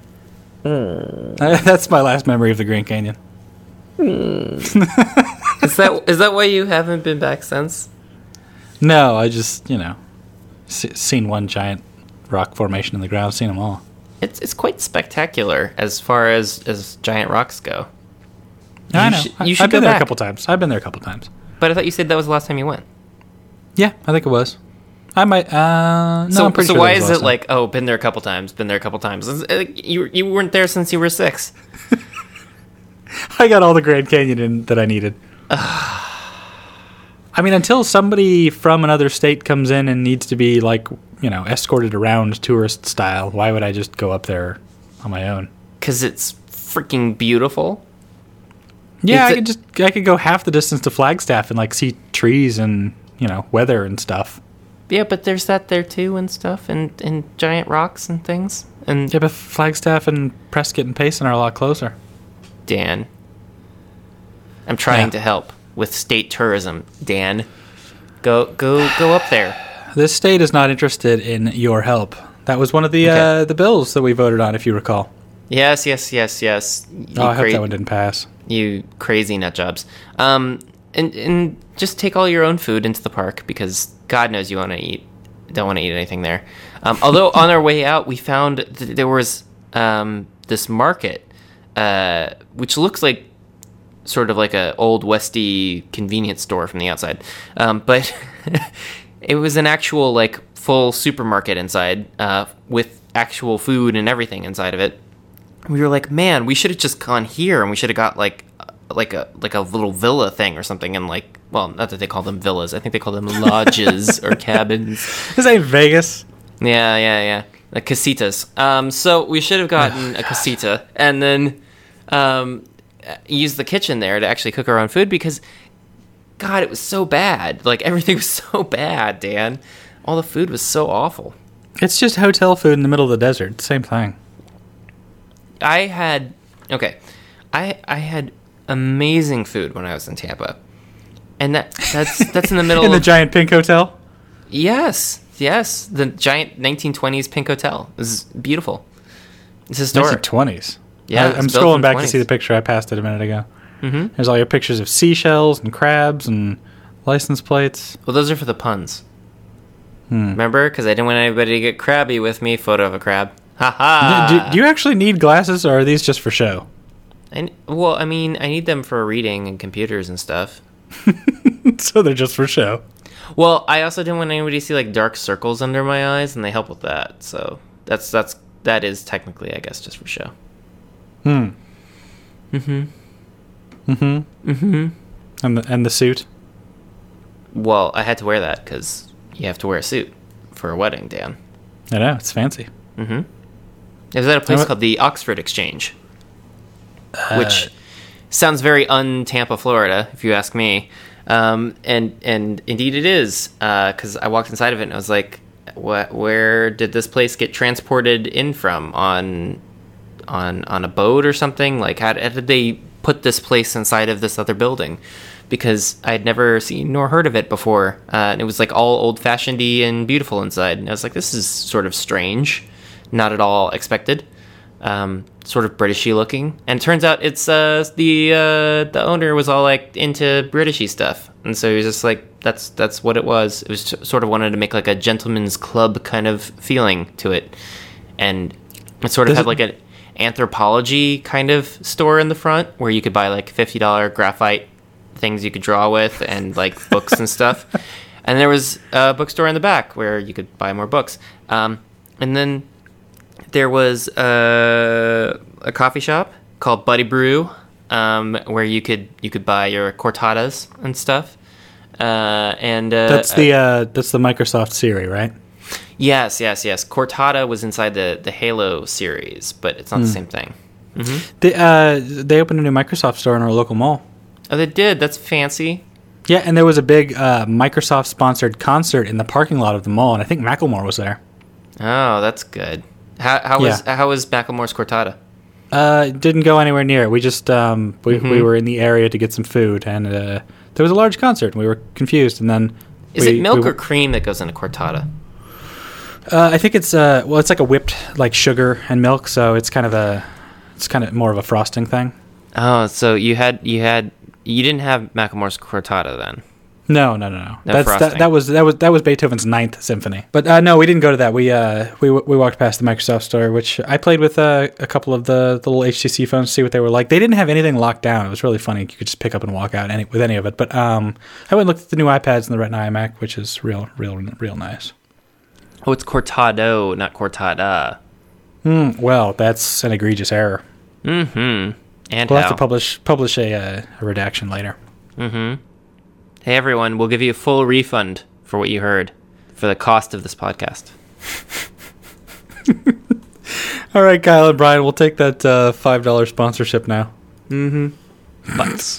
That's my last memory of the Grand Canyon. Is that why you haven't been back since? No, I just seen one giant rock formation in the ground. Seen them all. It's quite spectacular as far as giant rocks go. I know. I've been there a couple times. But I thought you said that was the last time you went. Yeah, I think it was. I might. No, so, I'm pretty sure. So why is it like, been there a couple times? You weren't there since you were 6. I got all the Grand Canyon in that I needed. I mean, until somebody from another state comes in and needs to be like, escorted around tourist style, why would I just go up there on my own? Because it's freaking beautiful. Yeah, I could go half the distance to Flagstaff and like see trees and weather and stuff. Yeah, but there's that there too and stuff, and giant rocks and things. And yeah, but Flagstaff and Prescott and Payson are a lot closer. Dan, I'm trying to help with state tourism. Dan, go up there. This state is not interested in your help. That was one of the bills that we voted on, if you recall. Yes. I hope that one didn't pass. You crazy nut jobs. And just take all your own food into the park because God knows you don't want to eat anything there. Although on our way out, we found there was this market, which looks like sort of like a old Westy convenience store from the outside. But it was an actual like full supermarket inside with actual food and everything inside of it. We were like, man, we should have just gone here and we should have got like a little villa thing or something, and like, well, not that they call them villas, I think they call them lodges or cabins. Is that Vegas? Yeah, like casitas. So we should have gotten a casita, and then use the kitchen there to actually cook our own food because, God, it was so bad. Like, everything was so bad, Dan. All the food was so awful. It's just hotel food in the middle of the desert. Same thing. I had amazing food when I was in Tampa. And that's in the middle in the giant pink hotel? Yes. The giant 1920s pink hotel. It was beautiful. It's historic. 1920s. Yeah. I'm scrolling back to see the picture I passed it a minute ago. Mm-hmm. There's all your pictures of seashells and crabs and license plates. Well, those are for the puns. Remember? Because I didn't want anybody to get crabby with me. Photo of a crab. Ha ha! Do you actually need glasses, or are these just for show? I need them for reading and computers and stuff. So they're just for show. Well, I also didn't want anybody to see like dark circles under my eyes, and they help with that. So that is technically, I guess, just for show. And the suit. Well, I had to wear that because you have to wear a suit for a wedding, Dan. I know, it's fancy. It was at a place called the Oxford Exchange, which sounds very un-Tampa, Florida, if you ask me. And indeed it is, because I walked inside of it and I was like, where did this place get transported in from? On a boat or something? Like, how did they put this place inside of this other building? Because I had never seen nor heard of it before. And it was like all old-fashioned-y and beautiful inside. And I was like, this is sort of strange. Not at all expected. Sort of Britishy looking. And it turns out it's the owner was all like into Britishy stuff. And so he was just like, that's what it was. It was sort of wanted to make like a gentleman's club kind of feeling to it. And it sort of had like an anthropology kind of store in the front where you could buy like $50 graphite things you could draw with and like books and stuff. And there was a bookstore in the back where you could buy more books. And then there was a coffee shop called Buddy Brew, where you could buy your cortadas and stuff. That's the Microsoft Siri, right? Yes. Cortada was inside the Halo series, but it's not the same thing. They opened a new Microsoft store in our local mall. Oh, they did. That's fancy. Yeah, and there was a big Microsoft-sponsored concert in the parking lot of the mall, and I think Macklemore was there. Oh, that's good. How was Macklemore's Cortada? Didn't go anywhere near it. We just we were in the area to get some food, and there was a large concert, and we were confused. And then is it milk or cream that goes into Cortada? I think it's it's like a whipped like sugar and milk, so it's kind of more of a frosting thing. Oh, so you didn't have Macklemore's Cortada then? No. That was Beethoven's Ninth Symphony. But no, we didn't go to that. We walked past the Microsoft store, which I played with a couple of the little HTC phones to see what they were like. They didn't have anything locked down. It was really funny. You could just pick up and walk out with any of it. But I went and looked at the new iPads and the Retina iMac, which is real nice. Oh, it's Cortado, not Cortada. Well, that's an egregious error. And we'll have to publish a redaction later. Hey everyone, we'll give you a full refund for what you heard for the cost of this podcast. All right, Kyle and Brian, we'll take that $5 sponsorship now. Butts.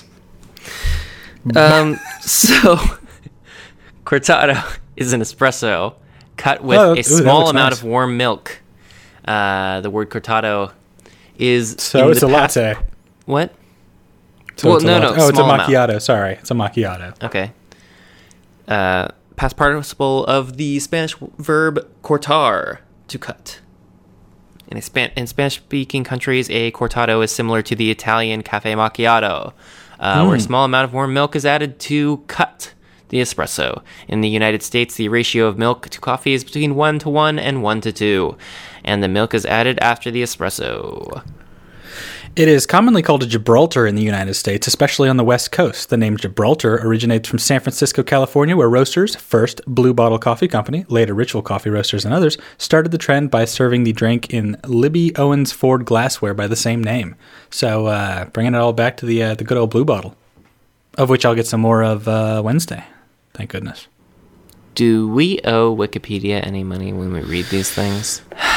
So, Cortado is an espresso cut with a small amount of warm milk. The word Cortado is so it's a latte. What? So it's a macchiato. Sorry, it's a macchiato. Okay. Past participle of the Spanish verb cortar, to cut. In Spanish-speaking countries, a cortado is similar to the Italian cafe macchiato, where a small amount of warm milk is added to cut the espresso. In the United States, the ratio of milk to coffee is between 1:1 and 1:2, and the milk is added after the espresso. It is commonly called a Gibraltar in the United States, especially on the West Coast. The name Gibraltar originates from San Francisco, California, where roasters, first Blue Bottle Coffee Company, later Ritual Coffee Roasters and others, started the trend by serving the drink in Libby Owens Ford glassware by the same name. So bringing it all back to the good old Blue Bottle, of which I'll get some more of Wednesday. Thank goodness. Do we owe Wikipedia any money when we read these things?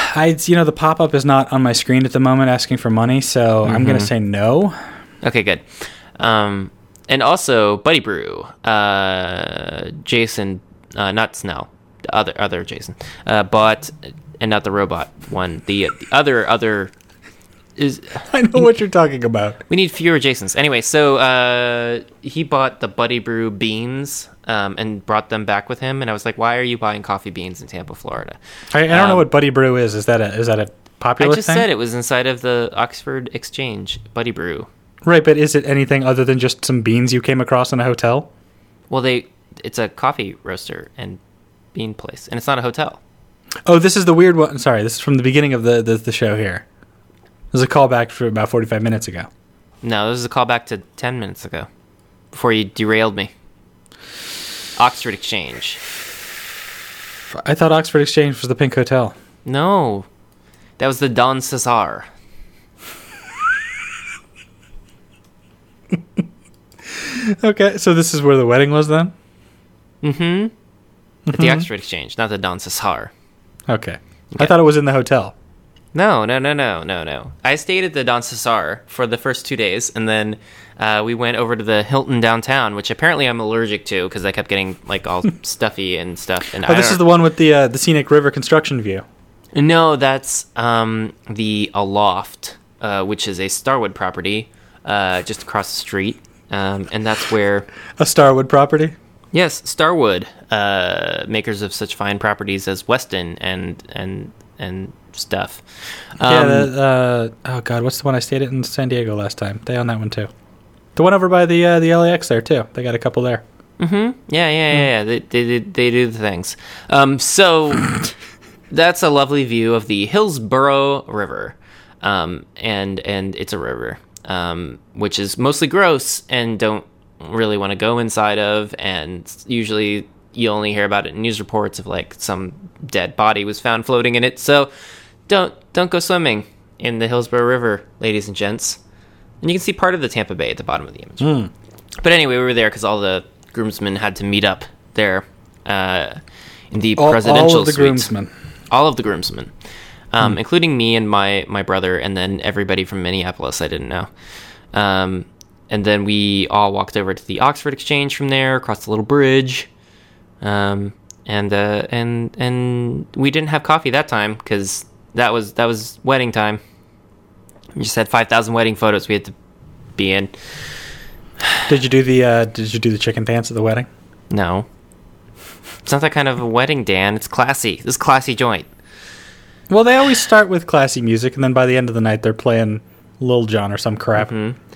The pop-up is not on my screen at the moment asking for money, so I'm going to say no. Okay, good. And also, Buddy Brew, Jason, not Snell, the other Jason, bought, and not the robot one, the other is... I know what you're talking about. We need fewer Jasons. Anyway, so he bought the Buddy Brew beans and brought them back with him, and I was like, why are you buying coffee beans in Tampa, Florida? I don't know what Buddy Brew is. Is that a popular thing? I just said it was inside of the Oxford Exchange, Buddy Brew. Right, but is it anything other than just some beans you came across in a hotel? Well, it's a coffee roaster and bean place, and it's not a hotel. Oh, this is the weird one. Sorry, this is from the beginning of the show here. This is a callback for about 45 minutes ago. No, this is a callback to 10 minutes ago, before you derailed me. Oxford Exchange. I thought Oxford Exchange was the Pink Hotel. No, that was the Don Cesar. Okay, so this is where the wedding was then? At the Oxford Exchange, not the Don Cesar. Okay. I thought it was in the hotel. No. I stayed at the Don Cesar for the first 2 days, and then we went over to the Hilton downtown, which apparently I'm allergic to because I kept getting like all stuffy and stuff. And this is the one with the scenic river construction view. No, that's the Aloft, which is a Starwood property just across the street. And that's where... A Starwood property? Yes, Starwood, makers of such fine properties as Weston and stuff. Oh God, what's the one I stayed at in San Diego last time? They own that one too. The one over by the LAX there too. They got a couple there. Yeah. They do the things. So that's a lovely view of the Hillsborough River, and it's a river. Which is mostly gross and don't really want to go inside of, and usually you only hear about it in news reports of like some dead body was found floating in it. So don't go swimming in the Hillsborough River, ladies and gents. And you can see part of the Tampa Bay at the bottom of the image. But anyway, we were there because all the groomsmen had to meet up there in the presidential suite. All of the groomsmen. Including me and my brother, and then everybody from Minneapolis I didn't know. And then we all walked over to the Oxford Exchange from there, across the little bridge. And we didn't have coffee that time because that was wedding time. We just had 5,000 wedding photos we had to be in. Did you do the chicken dance at the wedding? No. It's not that kind of a wedding, Dan. It's classy. This is a classy joint. Well, they always start with classy music, and then by the end of the night, they're playing Lil Jon or some crap.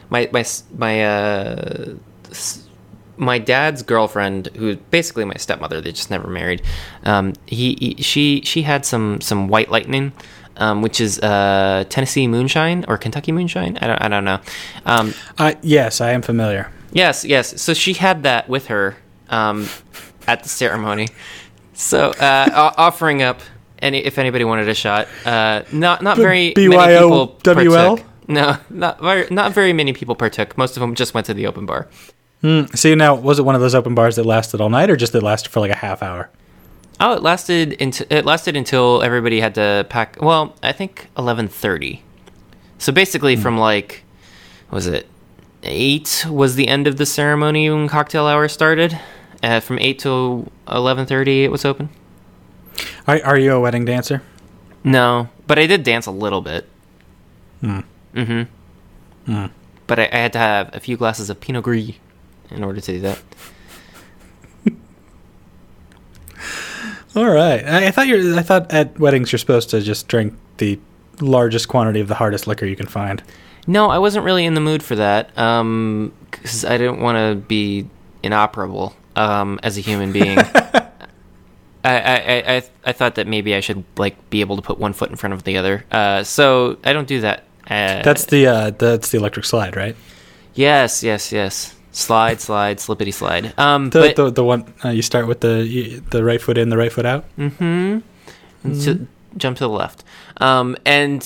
My dad's girlfriend, who's basically my stepmother, they just never married. She had some White Lightning, which is Tennessee moonshine or Kentucky moonshine. I don't know. Yes, I am familiar. Yes. So she had that with her at the ceremony. So offering up. And if anybody wanted a shot, not very many people partook. No, not very many people partook. Most of them just went to the open bar. See, now, was it one of those open bars that lasted all night, or just that lasted for like a half hour? Oh, it lasted until everybody had to pack. Well, I think 11:30. So basically, from like, was it 8 was the end of the ceremony when cocktail hour started. From 8 to 11:30, it was open. Are you a wedding dancer? No, but I did dance a little bit. But I had to have a few glasses of Pinot Gris in order to do that. All right. I thought at weddings you're supposed to just drink the largest quantity of the hardest liquor you can find. No, I wasn't really in the mood for that because I didn't want to be inoperable as a human being. I thought that maybe I should like be able to put one foot in front of the other. So I don't do that. That's the electric slide, right? Yes. Slide, slippity slide. The one you start with the right foot in, the right foot out. Jump to the left. And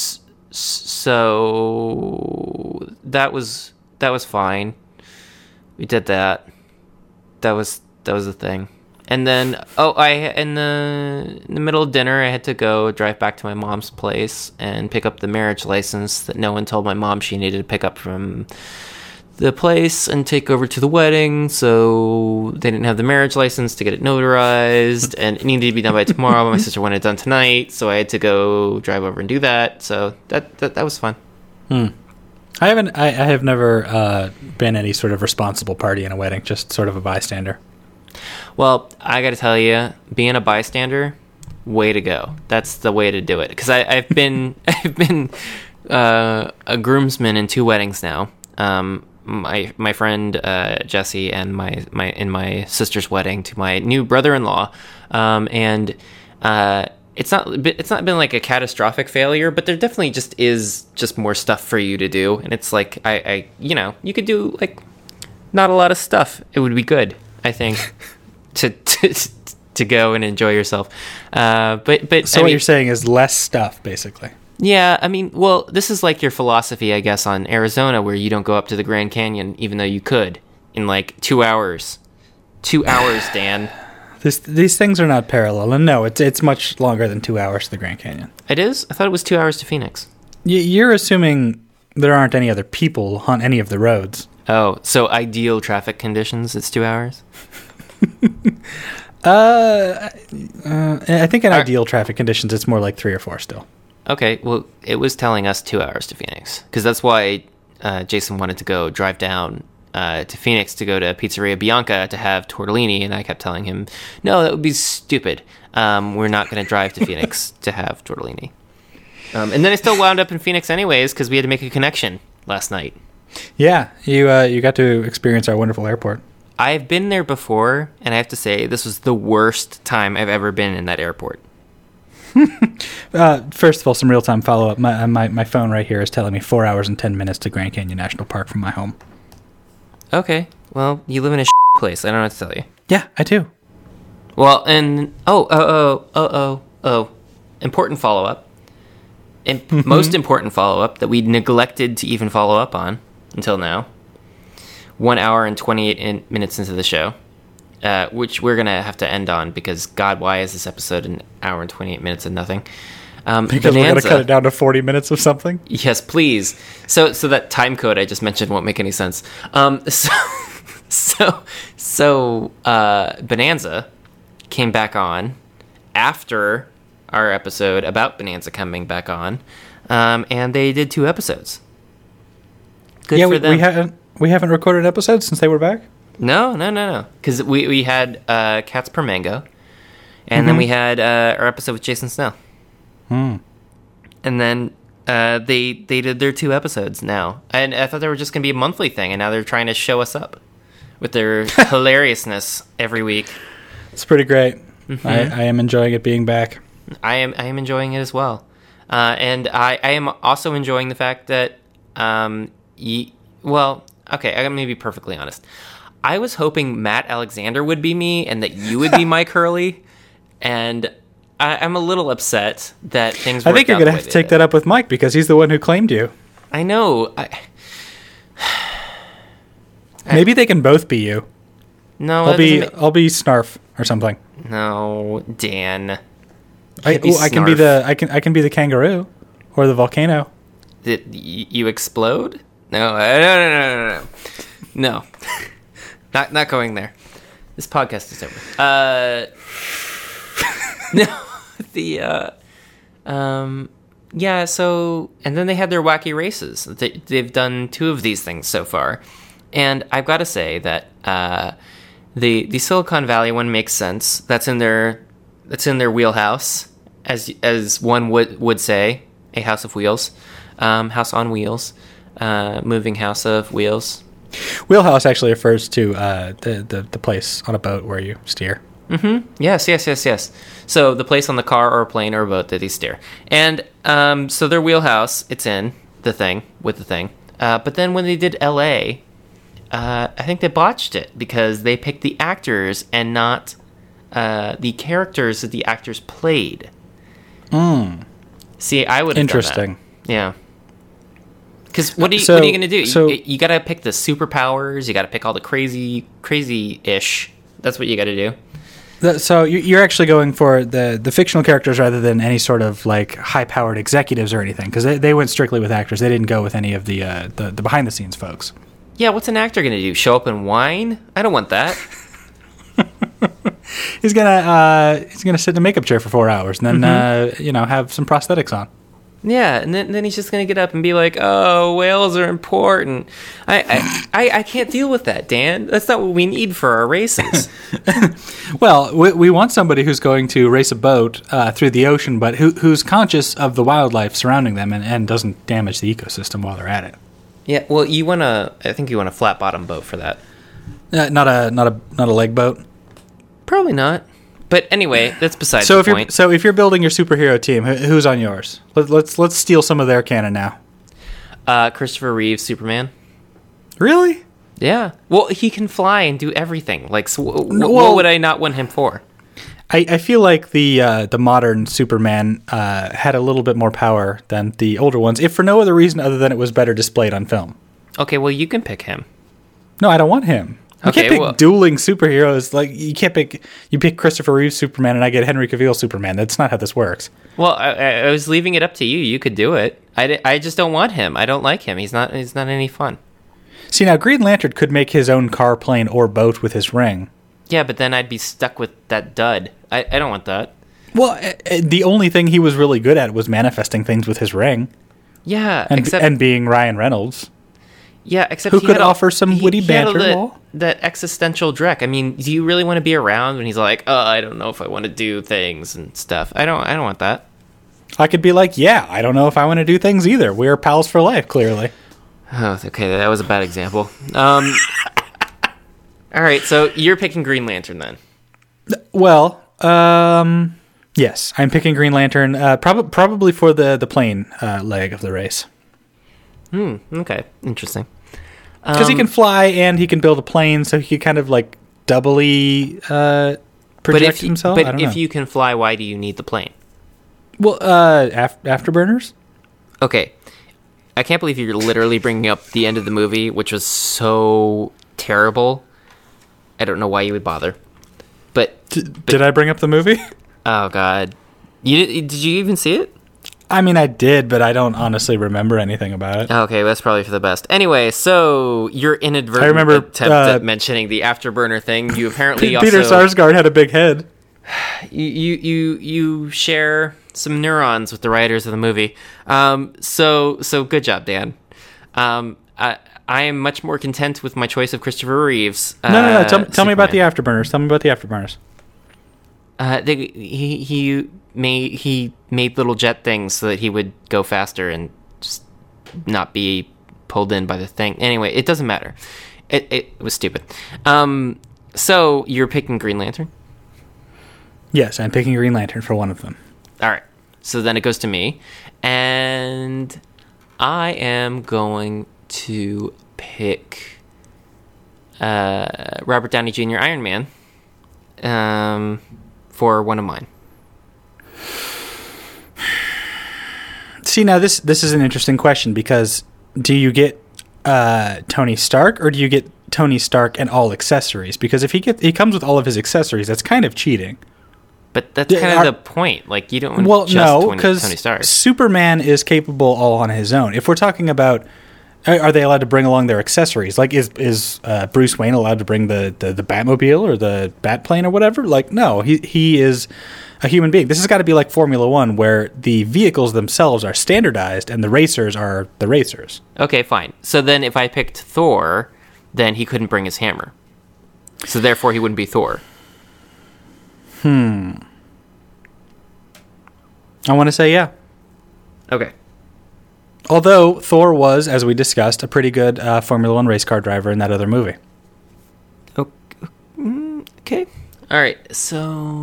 so that was fine. We did that. That was the thing. And then, in the middle of dinner, I had to go drive back to my mom's place and pick up the marriage license that no one told my mom she needed to pick up from the place and take over to the wedding. So they didn't have the marriage license to get it notarized, and it needed to be done by tomorrow. But my sister wanted it done tonight, so I had to go drive over and do that. So that was fun. I have never been any sort of responsible party in a wedding, just sort of a bystander. Well, I got to tell you, being a bystander, way to go. That's the way to do it. Because I've been a groomsman in 2 weddings now. My friend Jesse and my sister's wedding to my new brother-in-law, and it's not been like a catastrophic failure, but there definitely just more stuff for you to do, and it's like I you could do like not a lot of stuff. It would be good, I think, to go and enjoy yourself. But so what you're saying is less stuff, basically. Yeah, I mean, well, this is like your philosophy, I guess, on Arizona, where you don't go up to the Grand Canyon, even though you could, in like 2 hours. 2 hours, Dan. These things are not parallel, and no, it's much longer than 2 hours to the Grand Canyon. It is? I thought it was 2 hours to Phoenix. You're assuming there aren't any other people on any of the roads. Oh, so ideal traffic conditions, it's 2 hours? I think in ideal traffic conditions, it's more like 3 or 4 still. Okay, well, it was telling us 2 hours to Phoenix, because that's why Jason wanted to go drive down to Phoenix to go to Pizzeria Bianca to have tortellini, and I kept telling him, no, that would be stupid. We're not going to drive to Phoenix to have tortellini. And then I still wound up in Phoenix anyways, because we had to make a connection last night. Yeah, you got to experience our wonderful airport. I've been there before, and I have to say, this was the worst time I've ever been in that airport. First of all, some real-time follow-up. My phone right here is telling me 4 hours and 10 minutes to Grand Canyon National Park from my home. Okay, well, you live in a place. I don't know what to tell you. Yeah, I do. Well, and important follow-up. Most important follow-up that we neglected to even follow up on until now. 1 hour and 28 minutes into the show. Which we're going to have to end on because, God, why is this episode an hour and 28 minutes of nothing? Because Bonanza, we're going to cut it down to 40 minutes of something? Yes, please. So that time code I just mentioned won't make any sense. So Bonanza came back on after our episode about Bonanza coming back on, and they did 2 episodes. Good for them. We haven't recorded episodes since they were back? No. Because we had Cats Per Mango, and then we had our episode with Jason Snell. And then they did their 2 episodes now. And I thought they were just going to be a monthly thing, and now they're trying to show us up with their hilariousness every week. It's pretty great. Mm-hmm. I am enjoying it being back. I am enjoying it as well. And I am also enjoying the fact that, okay, I'm going to be perfectly honest. I was hoping Matt Alexander would be me and that you would be Mike Hurley, and I'm a little upset that things worked out. I think you're going to have to take that up with Mike because he's the one who claimed you. I know. Maybe they can both be you. No, I'll be Snarf or something. No, Dan. I can be the kangaroo or the volcano. Did you explode? No. No. Not going there. This podcast is over. Yeah, so, and then they had their wacky races. They've done 2 of these things so far. And I've got to say that the Silicon Valley one makes sense. That's in their wheelhouse, as one would say, a house of wheels. House on wheels. Moving house of wheels. Wheelhouse actually refers to the place on a boat where you steer. Mm-hmm. Yes. So the place on the car or a plane or a boat that you steer. And so their wheelhouse, it's in the thing, with the thing. But then when they did L.A., I think they botched it because they picked the actors and not the characters that the actors played. See, I would have done that. Interesting. Yeah. Because what are you going to do? You got to pick the superpowers. You got to pick all the crazy-ish. That's what you got to do. So you're actually going for the fictional characters rather than any sort of like high-powered executives or anything, because they went strictly with actors. They didn't go with any of the behind-the-scenes folks. Yeah, what's an actor going to do? Show up and whine? I don't want that. He's gonna sit in a makeup chair for 4 hours and then have some prosthetics on. Yeah, and then he's just gonna get up and be like, "Oh, whales are important." I can't deal with that, Dan. That's not what we need for our races. Well, we want somebody who's going to race a boat through the ocean, but who's conscious of the wildlife surrounding them and doesn't damage the ecosystem while they're at it. Yeah, well, I think you want a flat bottom boat for that. Not a leg boat. Probably not. But anyway, that's besides the point. So if you're building your superhero team, who's on yours? Let's steal some of their canon now. Christopher Reeve, Superman. Really? Yeah. Well, he can fly and do everything. Like, so what would I not want him for? I feel like the modern Superman had a little bit more power than the older ones, if for no other reason other than it was better displayed on film. Okay, well, you can pick him. No, I don't want him. You can't pick dueling superheroes. Like, you can't pick... You pick Christopher Reeve Superman and I get Henry Cavill Superman. That's not how this works. Well, I was leaving it up to you. You could do it. I just don't want him. I don't like him. He's not any fun. See, now, Green Lantern could make his own car, plane, or boat with his ring. Yeah, but then I'd be stuck with that dud. I don't want that. Well, the only thing he was really good at was manifesting things with his ring. Yeah, and being Ryan Reynolds. Yeah, except who could offer some witty banter. That existential dreck. I mean, do you really want to be around when he's like, "Oh, I don't know if I want to do things and stuff." I don't want that. I could be like, "Yeah, I don't know if I want to do things either. We're pals for life, clearly." Oh, okay, that was a bad example. All right, so you're picking Green Lantern then. Well, yes, I'm picking Green Lantern. Probably for the plane leg of the race. Okay, interesting. Because he can fly and he can build a plane, so he can kind of like doubly project himself. But if you can fly, why do you need the plane? Well, afterburners. Okay, I can't believe you're literally bringing up the end of the movie, which was so terrible. I don't know why you would bother. But did I bring up the movie? Oh God, did you even see it? I mean, I did, but I don't honestly remember anything about it. Okay, that's probably for the best. Anyway, so your inadvertent attempt at mentioning the afterburner thing, you apparently Peter Sarsgaard had a big head. You share some neurons with the writers of the movie. So good job, Dan. I am much more content with my choice of Christopher Reeves. No. Tell me about the afterburners. Tell me about the afterburners. He made little jet things so that he would go faster and just not be pulled in by the thing. Anyway, it doesn't matter. It was stupid. So you're picking Green Lantern? Yes, I'm picking Green Lantern for one of them. All right. So then it goes to me, and I am going to pick Robert Downey Jr. Iron Man for one of mine. See, now this is an interesting question, because do you get Tony Stark, or do you get Tony Stark and all accessories? Because if he comes with all of his accessories, that's kind of cheating. But that's kind of the point. Like, you don't want Tony Stark. Superman is capable all on his own. If we're talking about, are they allowed to bring along their accessories? Like, is Bruce Wayne allowed to bring the Batmobile or the Batplane or whatever? Like, no, he is a human being. This has got to be like Formula One, where the vehicles themselves are standardized and the racers are the racers. Okay, fine. So then if I picked Thor, then he couldn't bring his hammer. So therefore he wouldn't be Thor. I want to say yeah. Okay. Although Thor was, as we discussed, a pretty good Formula One race car driver in that other movie. Okay. All right. So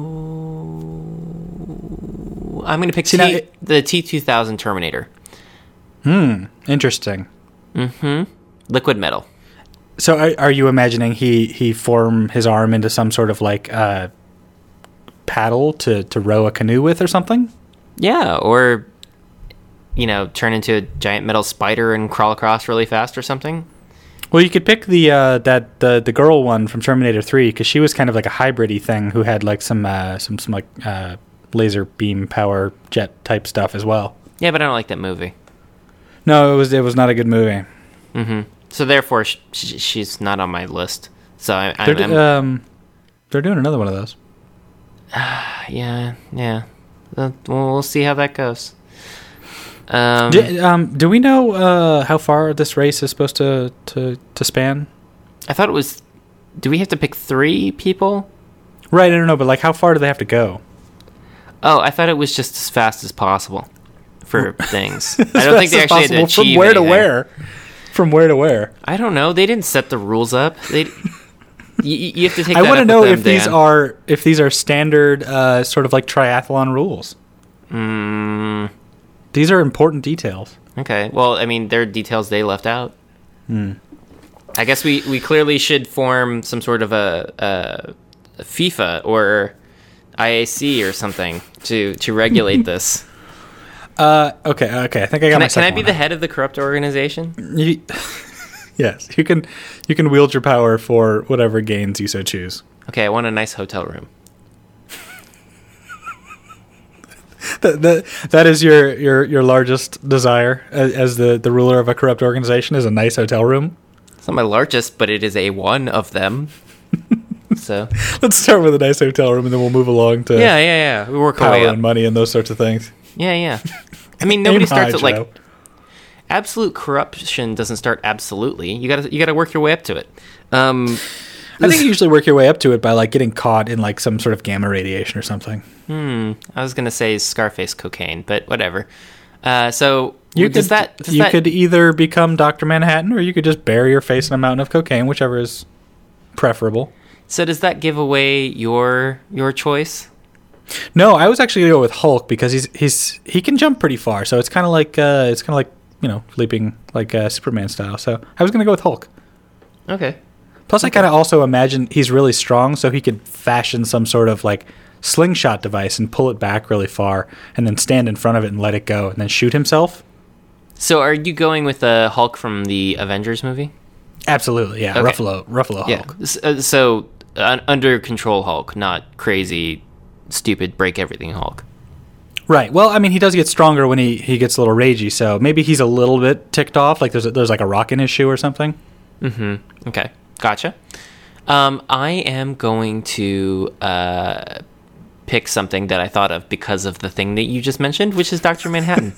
I'm going to pick the T-2000 Terminator. Interesting. Liquid metal. So are you imagining he form his arm into some sort of like paddle to row a canoe with or something? Yeah, or turn into a giant metal spider and crawl across really fast or something. Well, you could pick the girl one from Terminator 3 because she was kind of like a hybrid-y thing who had like some laser beam power jet type stuff as well. Yeah, but I don't like that movie. No, it was not a good movie. Mm-hmm. So therefore, she's not on my list. So they're doing another one of those. Yeah. We'll see how that goes. Do we know how far this race is supposed to span? I thought it was. Do we have to pick 3 people? Right, I don't know, but like, how far do they have to go? Oh, I thought it was just as fast as possible for things. I don't think they actually had to achieve from where anything. to where. From where to where? I don't know. They didn't set the rules up. You have to take. I want to know if these are standard sort of like triathlon rules. These are important details. Okay. Well, I mean, they're details they left out. I guess we clearly should form some sort of a FIFA or IAC or something to regulate this. Okay. I think I got my second one. Can I be the head of the corrupt organization? Yes, you can wield your power for whatever gains you so choose. Okay, I want a nice hotel room. That is your largest desire as the ruler of a corrupt organization is a nice hotel room? It's not my largest, but it is a one of them. So let's start with a nice hotel room, and then we'll move along to yeah. We work our way power up. and money and those sorts of things. Yeah. I mean, nobody starts at Joe. like absolute corruption doesn't start absolutely. You gotta work your way up to it. I think you usually work your way up to it by like getting caught in like some sort of gamma radiation or something. I was gonna say Scarface cocaine, but whatever. So you could either become Dr. Manhattan or you could just bury your face in a mountain of cocaine, whichever is preferable. So does that give away your choice? No, I was actually gonna go with Hulk because he can jump pretty far, so it's kind of like leaping like Superman style. So I was gonna go with Hulk. Okay. Plus, I kind of also imagine he's really strong, so he could fashion some sort of like slingshot device and pull it back really far, and then stand in front of it and let it go, and then shoot himself. So, are you going with the Hulk from the Avengers movie? Absolutely, yeah. Okay. Ruffalo Hulk. Yeah. So, under control Hulk, not crazy, stupid, break everything Hulk. Right. Well, I mean, he does get stronger when he gets a little ragey, so maybe he's a little bit ticked off, like there's like a rock in his shoe or something. Mm-hmm. Okay. Gotcha. I am going to pick something that I thought of because of the thing that you just mentioned, which is Dr. Manhattan.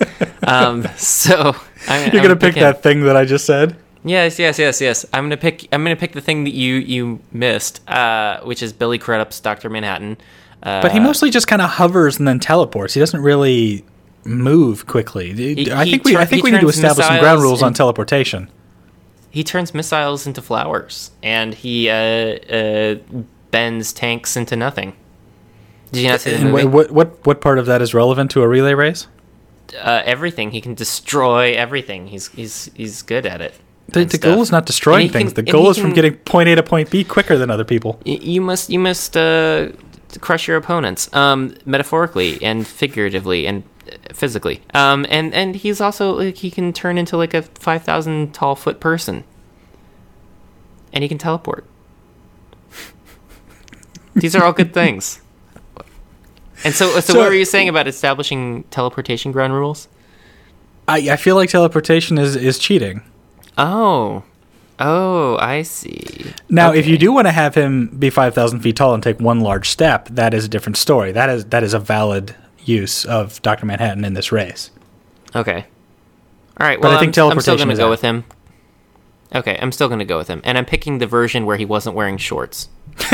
So you're going to pick that thing that I just said? Yes. I'm going to pick the thing that you missed, which is Billy Crudup's Dr. Manhattan. But he mostly just kind of hovers and then teleports. He doesn't really move quickly. I think we need to establish some ground rules on teleportation. He turns missiles into flowers, and he bends tanks into nothing. Did you not see the movie? What part of that is relevant to a relay race? Everything. He can destroy everything. He's good at it. The goal is not destroying things. The goal is from getting point A to point B quicker than other people. You must crush your opponents, metaphorically and figuratively and physically. And he's also like, he can turn into like a 5,000 tall foot person, and he can teleport. These are all good things. And so what were you saying about establishing teleportation ground rules? I feel like teleportation is cheating. Oh, I see. Now, if you do want to have him be 5,000 feet tall and take one large step, that is a different story. That is a valid use of Dr. Manhattan in this race. Okay. All right. Well, but I think teleportation I'm still going to go with him. Okay, I'm still going to go with him, and I'm picking the version where he wasn't wearing shorts.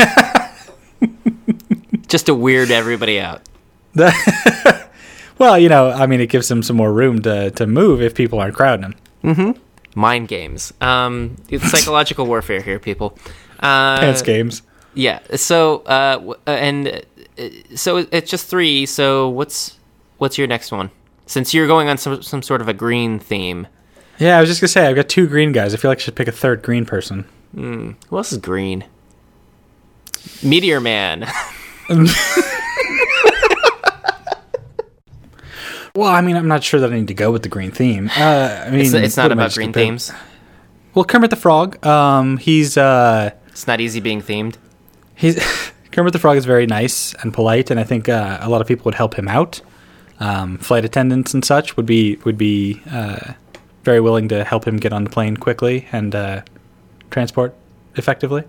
Just to weird everybody out. Well, I mean, it gives him some more room to move if people aren't crowding him. Mm-hmm. Mind games. It's psychological warfare here, people. It's games. Yeah. So, so it's just 3. So what's your next one? Since you're going on some sort of a green theme. Yeah, I was just gonna say I've got 2 green guys. I feel like I should pick a 3rd green person. Who else is green? Meteor Man. Well, I mean, I'm not sure that I need to go with the green theme. I mean, it's not about green themes. Well, Kermit the Frog, he's... it's not easy being themed. Kermit the Frog is very nice and polite, and I think a lot of people would help him out. Flight attendants and such would be very willing to help him get on the plane quickly and transport effectively.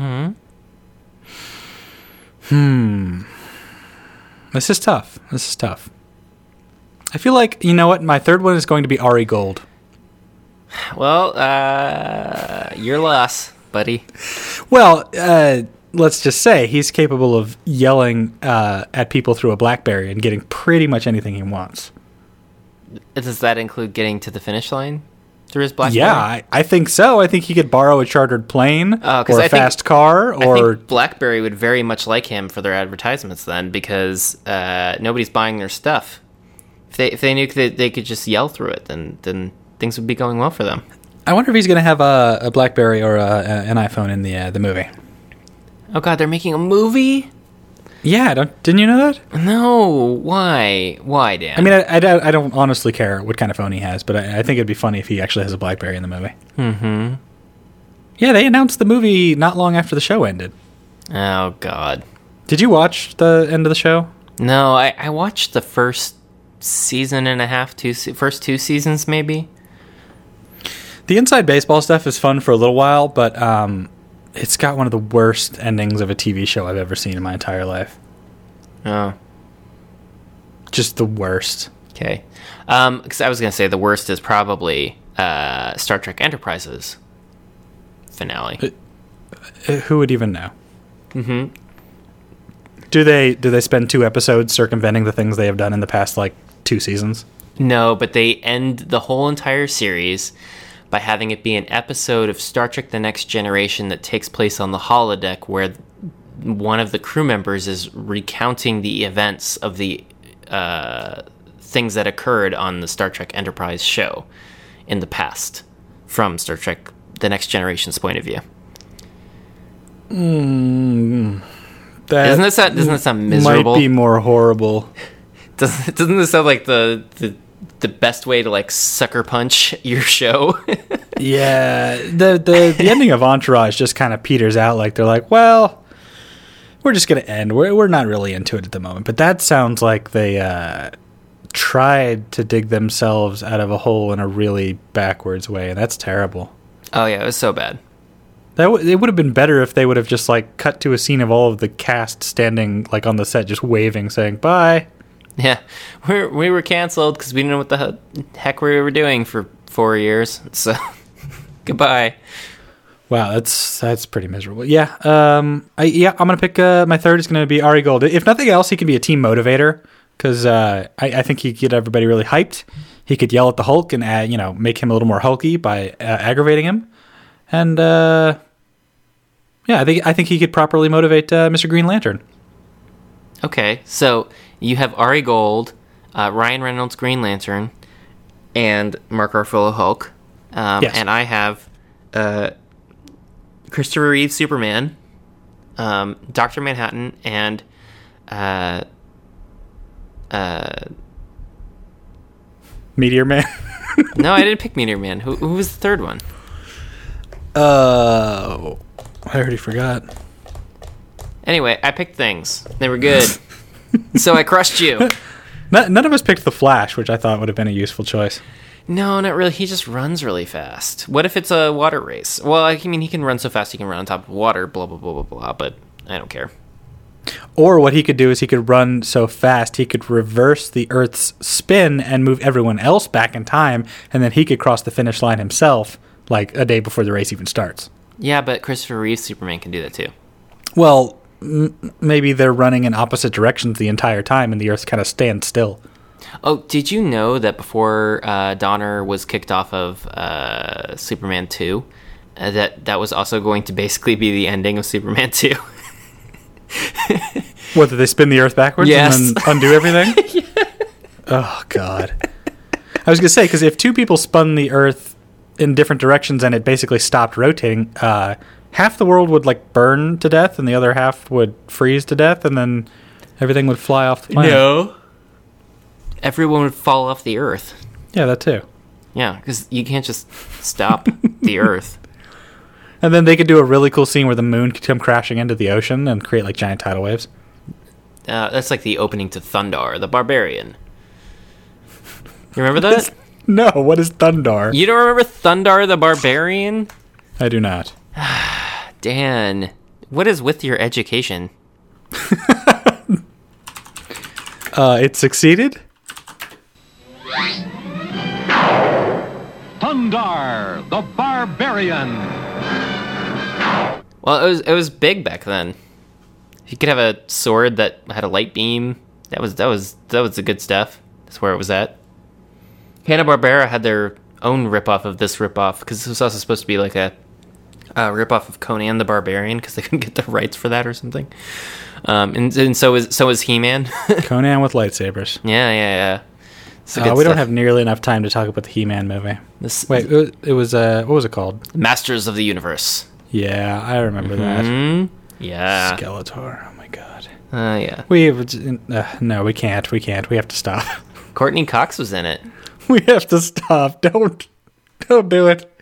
This is tough. I feel like, you know what? My third one is going to be Ari Gold. Well, your loss, buddy. Well, let's just say he's capable of yelling at people through a BlackBerry and getting pretty much anything he wants. Does that include getting to the finish line through his BlackBerry? Yeah, I think so. I think he could borrow a chartered plane or a fast car. Or I think BlackBerry would very much like him for their advertisements then, because nobody's buying their stuff. If they knew that they could just yell through it, then things would be going well for them. I wonder if he's going to have a BlackBerry or an iPhone in the movie. Oh God, they're making a movie? Yeah, didn't you know that? No, why? Why, Dan? I mean, I don't honestly care what kind of phone he has, but I think it'd be funny if he actually has a BlackBerry in the movie. Mm-hmm. Yeah, they announced the movie not long after the show ended. Oh, God. Did you watch the end of the show? No, I watched the first season and a half, first 2 seasons, maybe. The inside baseball stuff is fun for a little while, but it's got one of the worst endings of a TV show I've ever seen in my entire life. Oh. Just the worst. Okay. Because I was going to say the worst is probably Star Trek Enterprise's finale. Who would even know? Mm-hmm. Do they spend 2 episodes circumventing the things they have done in the past, 2 seasons? No, but they end the whole entire series by having it be an episode of Star Trek The Next Generation that takes place on the holodeck, where one of the crew members is recounting the events of the things that occurred on the Star Trek Enterprise show in the past from Star Trek The Next Generation's point of view. Doesn't that sound miserable? Might be more horrible. Doesn't this sound like the best way to sucker punch your show? Yeah, the ending of Entourage just kind of peters out. They're like, well, we're just gonna end. We're not really into it at the moment. But that sounds like they tried to dig themselves out of a hole in a really backwards way, and that's terrible. Oh yeah, it was so bad. It would have been better if they would have just cut to a scene of all of the cast standing on the set, just waving, saying bye. Yeah, we were canceled because we didn't know what the heck we were doing for 4 years. So goodbye. Wow, that's pretty miserable. Yeah, I'm gonna pick my third is gonna be Ari Gold. If nothing else, he can be a team motivator because I think he could get everybody really hyped. He could yell at the Hulk and make him a little more hulky by aggravating him, and I think he could properly motivate Mr. Green Lantern. Okay, so you have Ari Gold, Ryan Reynolds Green Lantern, and Mark Ruffalo Hulk. Yes. And I have Christopher Reeve Superman, Dr. Manhattan, and Meteor Man. No, I didn't pick Meteor Man. Who was the third one? I already forgot. Anyway, I picked things. They were good. So I crushed you. None of us picked the Flash, which I thought would have been a useful choice. No, not really. He just runs really fast. What if it's a water race? Well, I mean, he can run so fast he can run on top of water, blah, blah, blah, blah, blah, but I don't care. Or what he could do is he could run so fast he could reverse the Earth's spin and move everyone else back in time, and then he could cross the finish line himself, a day before the race even starts. Yeah, but Christopher Reeve Superman can do that too. Well, maybe they're running in opposite directions the entire time and the Earth kind of stands still. Oh, did you know that before Donner was kicked off of Superman 2, that was also going to basically be the ending of Superman 2? What, did they spin the Earth backwards? Yes. And then undo everything? Yeah. Oh, God. I was going to say, because if 2 people spun the Earth in different directions and it basically stopped rotating, half the world would burn to death and the other half would freeze to death, and then everything would fly off the planet. No. Everyone would fall off the Earth. Yeah, that too. Yeah, because you can't just stop the Earth. And then they could do a really cool scene where the moon could come crashing into the ocean and create like giant tidal waves. That's like the opening to Thundar, the Barbarian. You remember that? No, what is Thundar? You don't remember Thundar the Barbarian? I do not. Dan, what is with your education? It succeeded? Thundar the Barbarian. Well, it was big back then. If you could have a sword that had a light beam, that was the good stuff. That's where it was at. Hanna-Barbera had their own ripoff of this ripoff, because this was also supposed to be like a ripoff of Conan the Barbarian, because they couldn't get the rights for that or something. And so is He-Man. Conan with lightsabers. Yeah. We don't have nearly enough time to talk about the He-Man movie. It was what was it called? Masters of the Universe. Yeah, I remember that. Yeah. Skeletor. Oh my god. Yeah. No, we can't. We have to stop. Courtney Cox was in it. We have to stop. Don't do it.